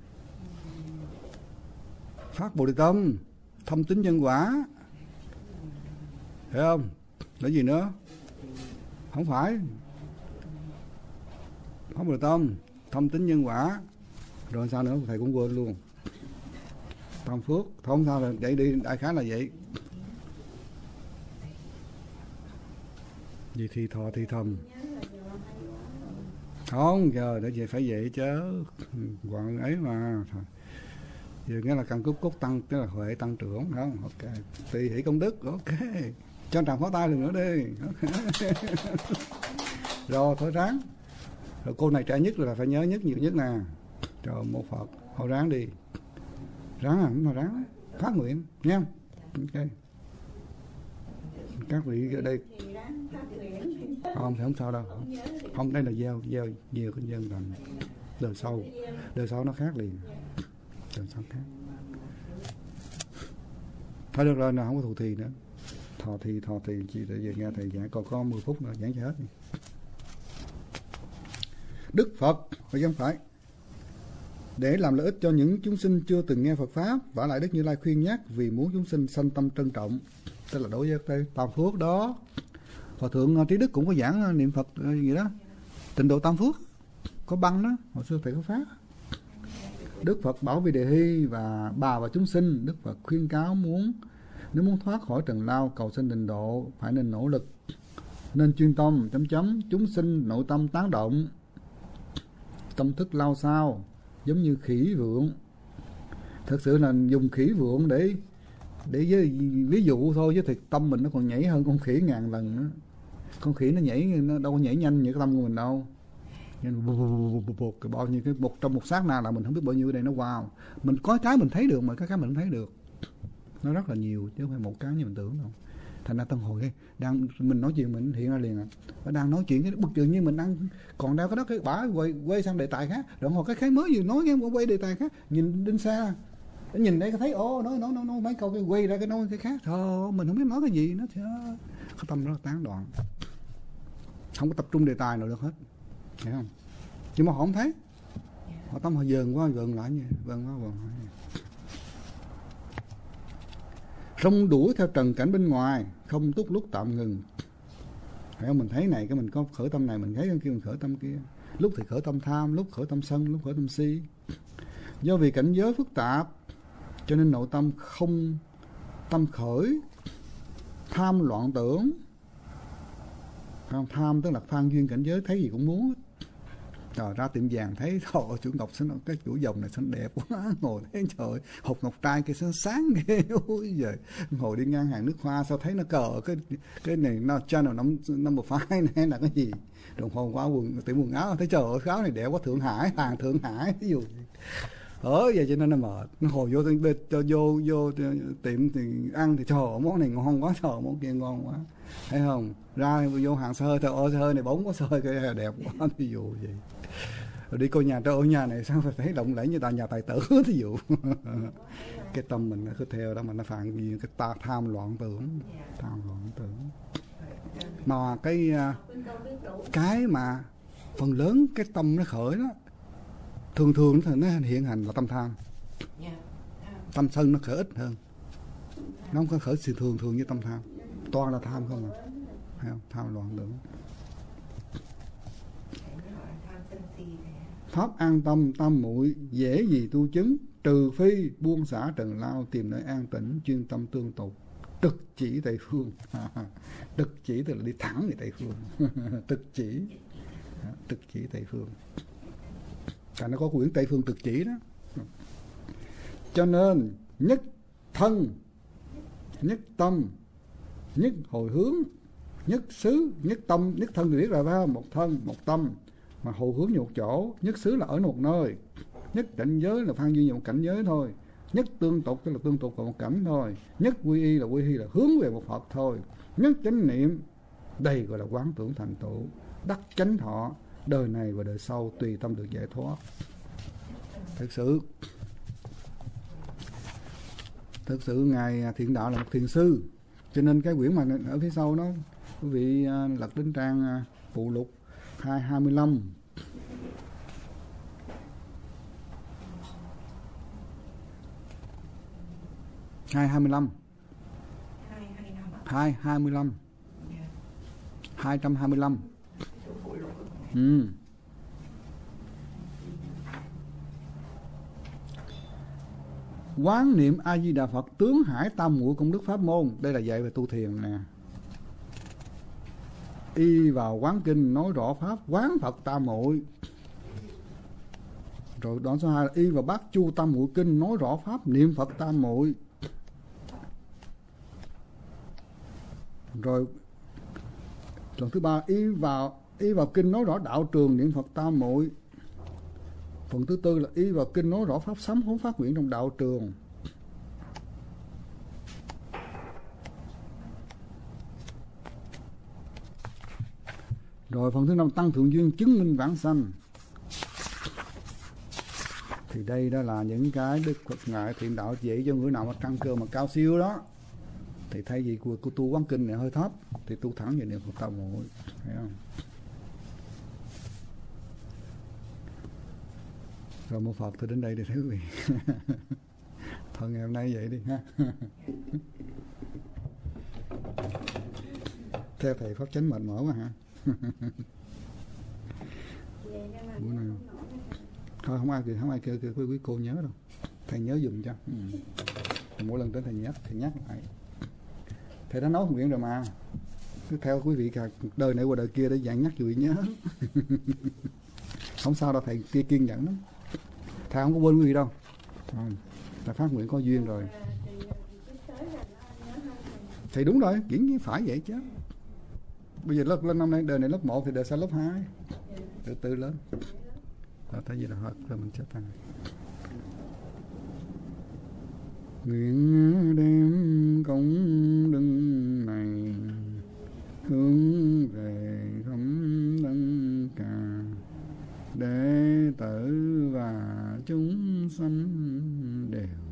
Phát Bồ Đề tâm, thâm tín nhân quả. Thấy không? Là gì nữa? Không phải. Phát Bồ Đề tâm, thâm tín nhân quả. Rồi sao nữa? Thầy cũng quên luôn. Tam phước, không sao là vậy đi, đại khái là vậy. Gì thì thọ thì thầm. Không, giờ để về phải vậy chứ. Quận ấy mà. Giờ nghĩa là căn cúc cúc tăng, tức là huệ tăng trưởng, không? Ok. Tùy hỷ công đức, ok. Cho tràng pháo tay lần nữa đi. Rồi, thôi ráng. Rồi cô này trẻ nhất là phải nhớ nhất nhiều nhất nè. Trời một Phật, họ ráng đi. Ráng à, mà ráng. Phát nguyện, nha. Ok. Các vị ở đây thì đáng phát nguyện. không thì không sao đâu. Không nhớ thì Không, đây là gieo gieo nhiều cái dân thành đời sau. Đời sau nó khác liền. Đời sau khác. Thôi được rồi, nào không có thù thì nữa. Thọ thì thọ thì chị để về nghe thầy giảng, còn có mười phút nữa giảng cho hết. Đức Phật phải không phải để làm lợi ích cho những chúng sinh chưa từng nghe Phật pháp, vả lại Đức Như Lai khuyên nhắc vì muốn chúng sinh sanh tâm trân trọng, tức là đối với cái tam phước đó. Hòa thượng Trí Đức cũng có giảng niệm Phật gì đó, tịnh độ tam phước, có băng đó, hồi xưa thầy có phát. Đức Phật bảo vì đề hy và bà và chúng sinh, Đức Phật khuyên cáo muốn nếu muốn thoát khỏi trần lao cầu sinh tịnh độ phải nên nỗ lực, nên chuyên tâm chấm chấm chúng sinh nội tâm tán động, tâm thức lao sao giống như khỉ vượn. Thật sự là dùng khỉ vượn để để với ví dụ thôi, chứ thiệt tâm mình nó còn nhảy hơn con khỉ ngàn lần nữa. Con khỉ nó nhảy nó đâu có nhảy nhanh như cái tâm của mình đâu. Bao nhiêu cái một trong một sát na là mình không biết bao nhiêu, ở đây nó wow. Mình có cái mình thấy được mà cái cái mình không thấy được. Nó rất là nhiều chứ không phải một cái như mình tưởng đâu. Thành ra tân hồi ấy, đang mình nói chuyện mình hiện ra liền à. Và đang nói chuyện cái bức trường như mình đang còn đeo cái đó cái bả quay quay sang đề tài khác. Rồi hồi cái cái mới gì nói nghe quay đề tài khác, nhìn đến xa. Nhìn đây thấy ô nói nói nói, nói mấy câu cái quay ra cái nói cái khác. Thôi mình không biết nói cái gì nó trời, cái tâm nó tán đoạn. Không có tập trung đề tài nào được hết. Hiểu không? Nhưng mà họ không thấy. Họ tâm họ dờn qua dờn lại như vần qua vần lại. Rong đuổi theo trần cảnh bên ngoài, không túc lúc tạm ngừng. Thấy không? Mình thấy này cái mình có khởi tâm này, mình thấy cái kia mình khởi tâm kia. Lúc thì khởi tâm tham, lúc khởi tâm sân, lúc khởi tâm si. Do vì cảnh giới phức tạp cho nên nội tâm không tâm khởi tham loạn tưởng. Không, tham tức là phan duyên cảnh giới, thấy gì cũng muốn. Trời, ra tiệm vàng thấy thôi chủ ngọc xinh, cái chủ dòng này xinh đẹp quá, ngồi thấy trời hộp ngọc trai kia sáng sáng ghê. Ôi giời, ngồi đi ngang hàng nước hoa sao thấy nó cờ cái cái này nó channel năm năm một phái này là cái gì. Đồng hồ qua quần tiệm quần áo thấy trời ơi áo này đẹp quá, Thượng Hải, hàng Thượng Hải ví dụ. Ở vậy cho nên nó mệt, nó hồi vô cho vô vô tiệm thì ăn thì trời món này ngon quá, trời món kia ngon quá. Thấy không? Ra vô hàng xe hơi, trời ơi xe hơi này bóng quá, xe hơi cái đẹp quá, ví dụ vậy. Rồi đi coi nhà, trời ơi nhà này sao phải thấy lộng lẫy như là nhà tài tử, ví dụ. Cái tâm mình nó cứ theo đó mà nó phản gì cái ta tham loạn tưởng, tham loạn tưởng. Mà cái cái mà phần lớn cái tâm nó khởi đó, thường thường nó hiện hành là tâm tham. Tâm sân nó khởi ít hơn. Nó không có khởi sự thường thường như tâm tham. Toàn là tham không à. Thấy không? Tham loạn tưởng. Pháp an tâm tam muội dễ gì tu chứng, trừ phi buông xả trần lao tìm nơi an tĩnh chuyên tâm tương tục, trực chỉ Tây phương. Trực chỉ tức là đi thẳng về Tây phương. Trực chỉ, trực chỉ Tây phương. Cả nó có quyển Tây phương trực chỉ đó. Cho nên nhất thân, nhất tâm, nhất hồi hướng, nhất xứ, nhất tâm, nhất thân thì biết rồi phải không? Một thân, một tâm. Mà hồi hướng một chỗ, nhất xứ là ở một nơi, nhất cảnh giới là phan duyên một cảnh giới thôi, nhất tương tục tức là tương tục vào một cảnh thôi, nhất quy y là quy y là hướng về một Phật thôi, nhất chánh niệm đây gọi là quán tưởng thành tựu, đắc chánh thọ, đời này và đời sau tùy tâm được giải thoát. Thực sự thực sự ngài Thiện Đạo là một thiền sư, cho nên cái quyển mà ở phía sau nó quý vị lật đến trang phụ lục hai hai mươi lăm. hai hai mươi lăm. hai hai mươi lăm. hai trăm hai mươi lăm. Ừ. Quán niệm A Di Đà Phật tướng hải tam muội công đức pháp môn, đây là dạy về tu thiền nè. Y vào quán kinh nói rõ pháp quán Phật tam muội. Rồi đoạn số hai là y vào bát chu tam muội kinh nói rõ pháp niệm Phật tam muội. Rồi đoạn thứ ba y vào y vào kinh nói rõ đạo trường niệm Phật tam muội. Phần thứ tư là y vào kinh nói rõ pháp sám hối phát nguyện trong đạo trường. Rồi phần thứ năm tăng thượng duyên chứng minh vãng sanh. Thì đây đó là những cái Đức Phật Ngài Thiện Đạo chỉ cho người nào mà căn cơ mà cao siêu đó. Thì thay vì của, của tu quán kinh này hơi thấp thì tu thẳng về niệm Phật Tam Muội, thấy không? Rồi mô Phật tôi đến đây để thấy quý vị. Thôi ngày hôm nay vậy đi ha. Theo thầy Pháp Chánh mệt mỏi quá hả? Bữa nay thôi không ai kêu, không ai kêu, kêu quý cô nhớ đâu, thầy nhớ dùm cho. Ừ. Mỗi lần tới thầy nhắc, thầy nhắc lại. Thầy đã nói nguyện rồi mà. Cứ theo quý vị cả đời này qua đời kia để dạy nhắc quý vị nhớ. Không sao đâu, thầy kia kiên nhẫn lắm. Thầy không có quên quý vị đâu. Không. Thầy phát nguyện có duyên rồi. Thì đúng rồi, kiển phải vậy chứ. Bây giờ lớp lên năm nay đời này lớp một thì đời sau lớp hai. Từ từ lên. Rồi tới gì là hết rồi mình chấp hành. Nguyện đem công đức này hướng về khắp tất cả đệ tử và chúng sanh đều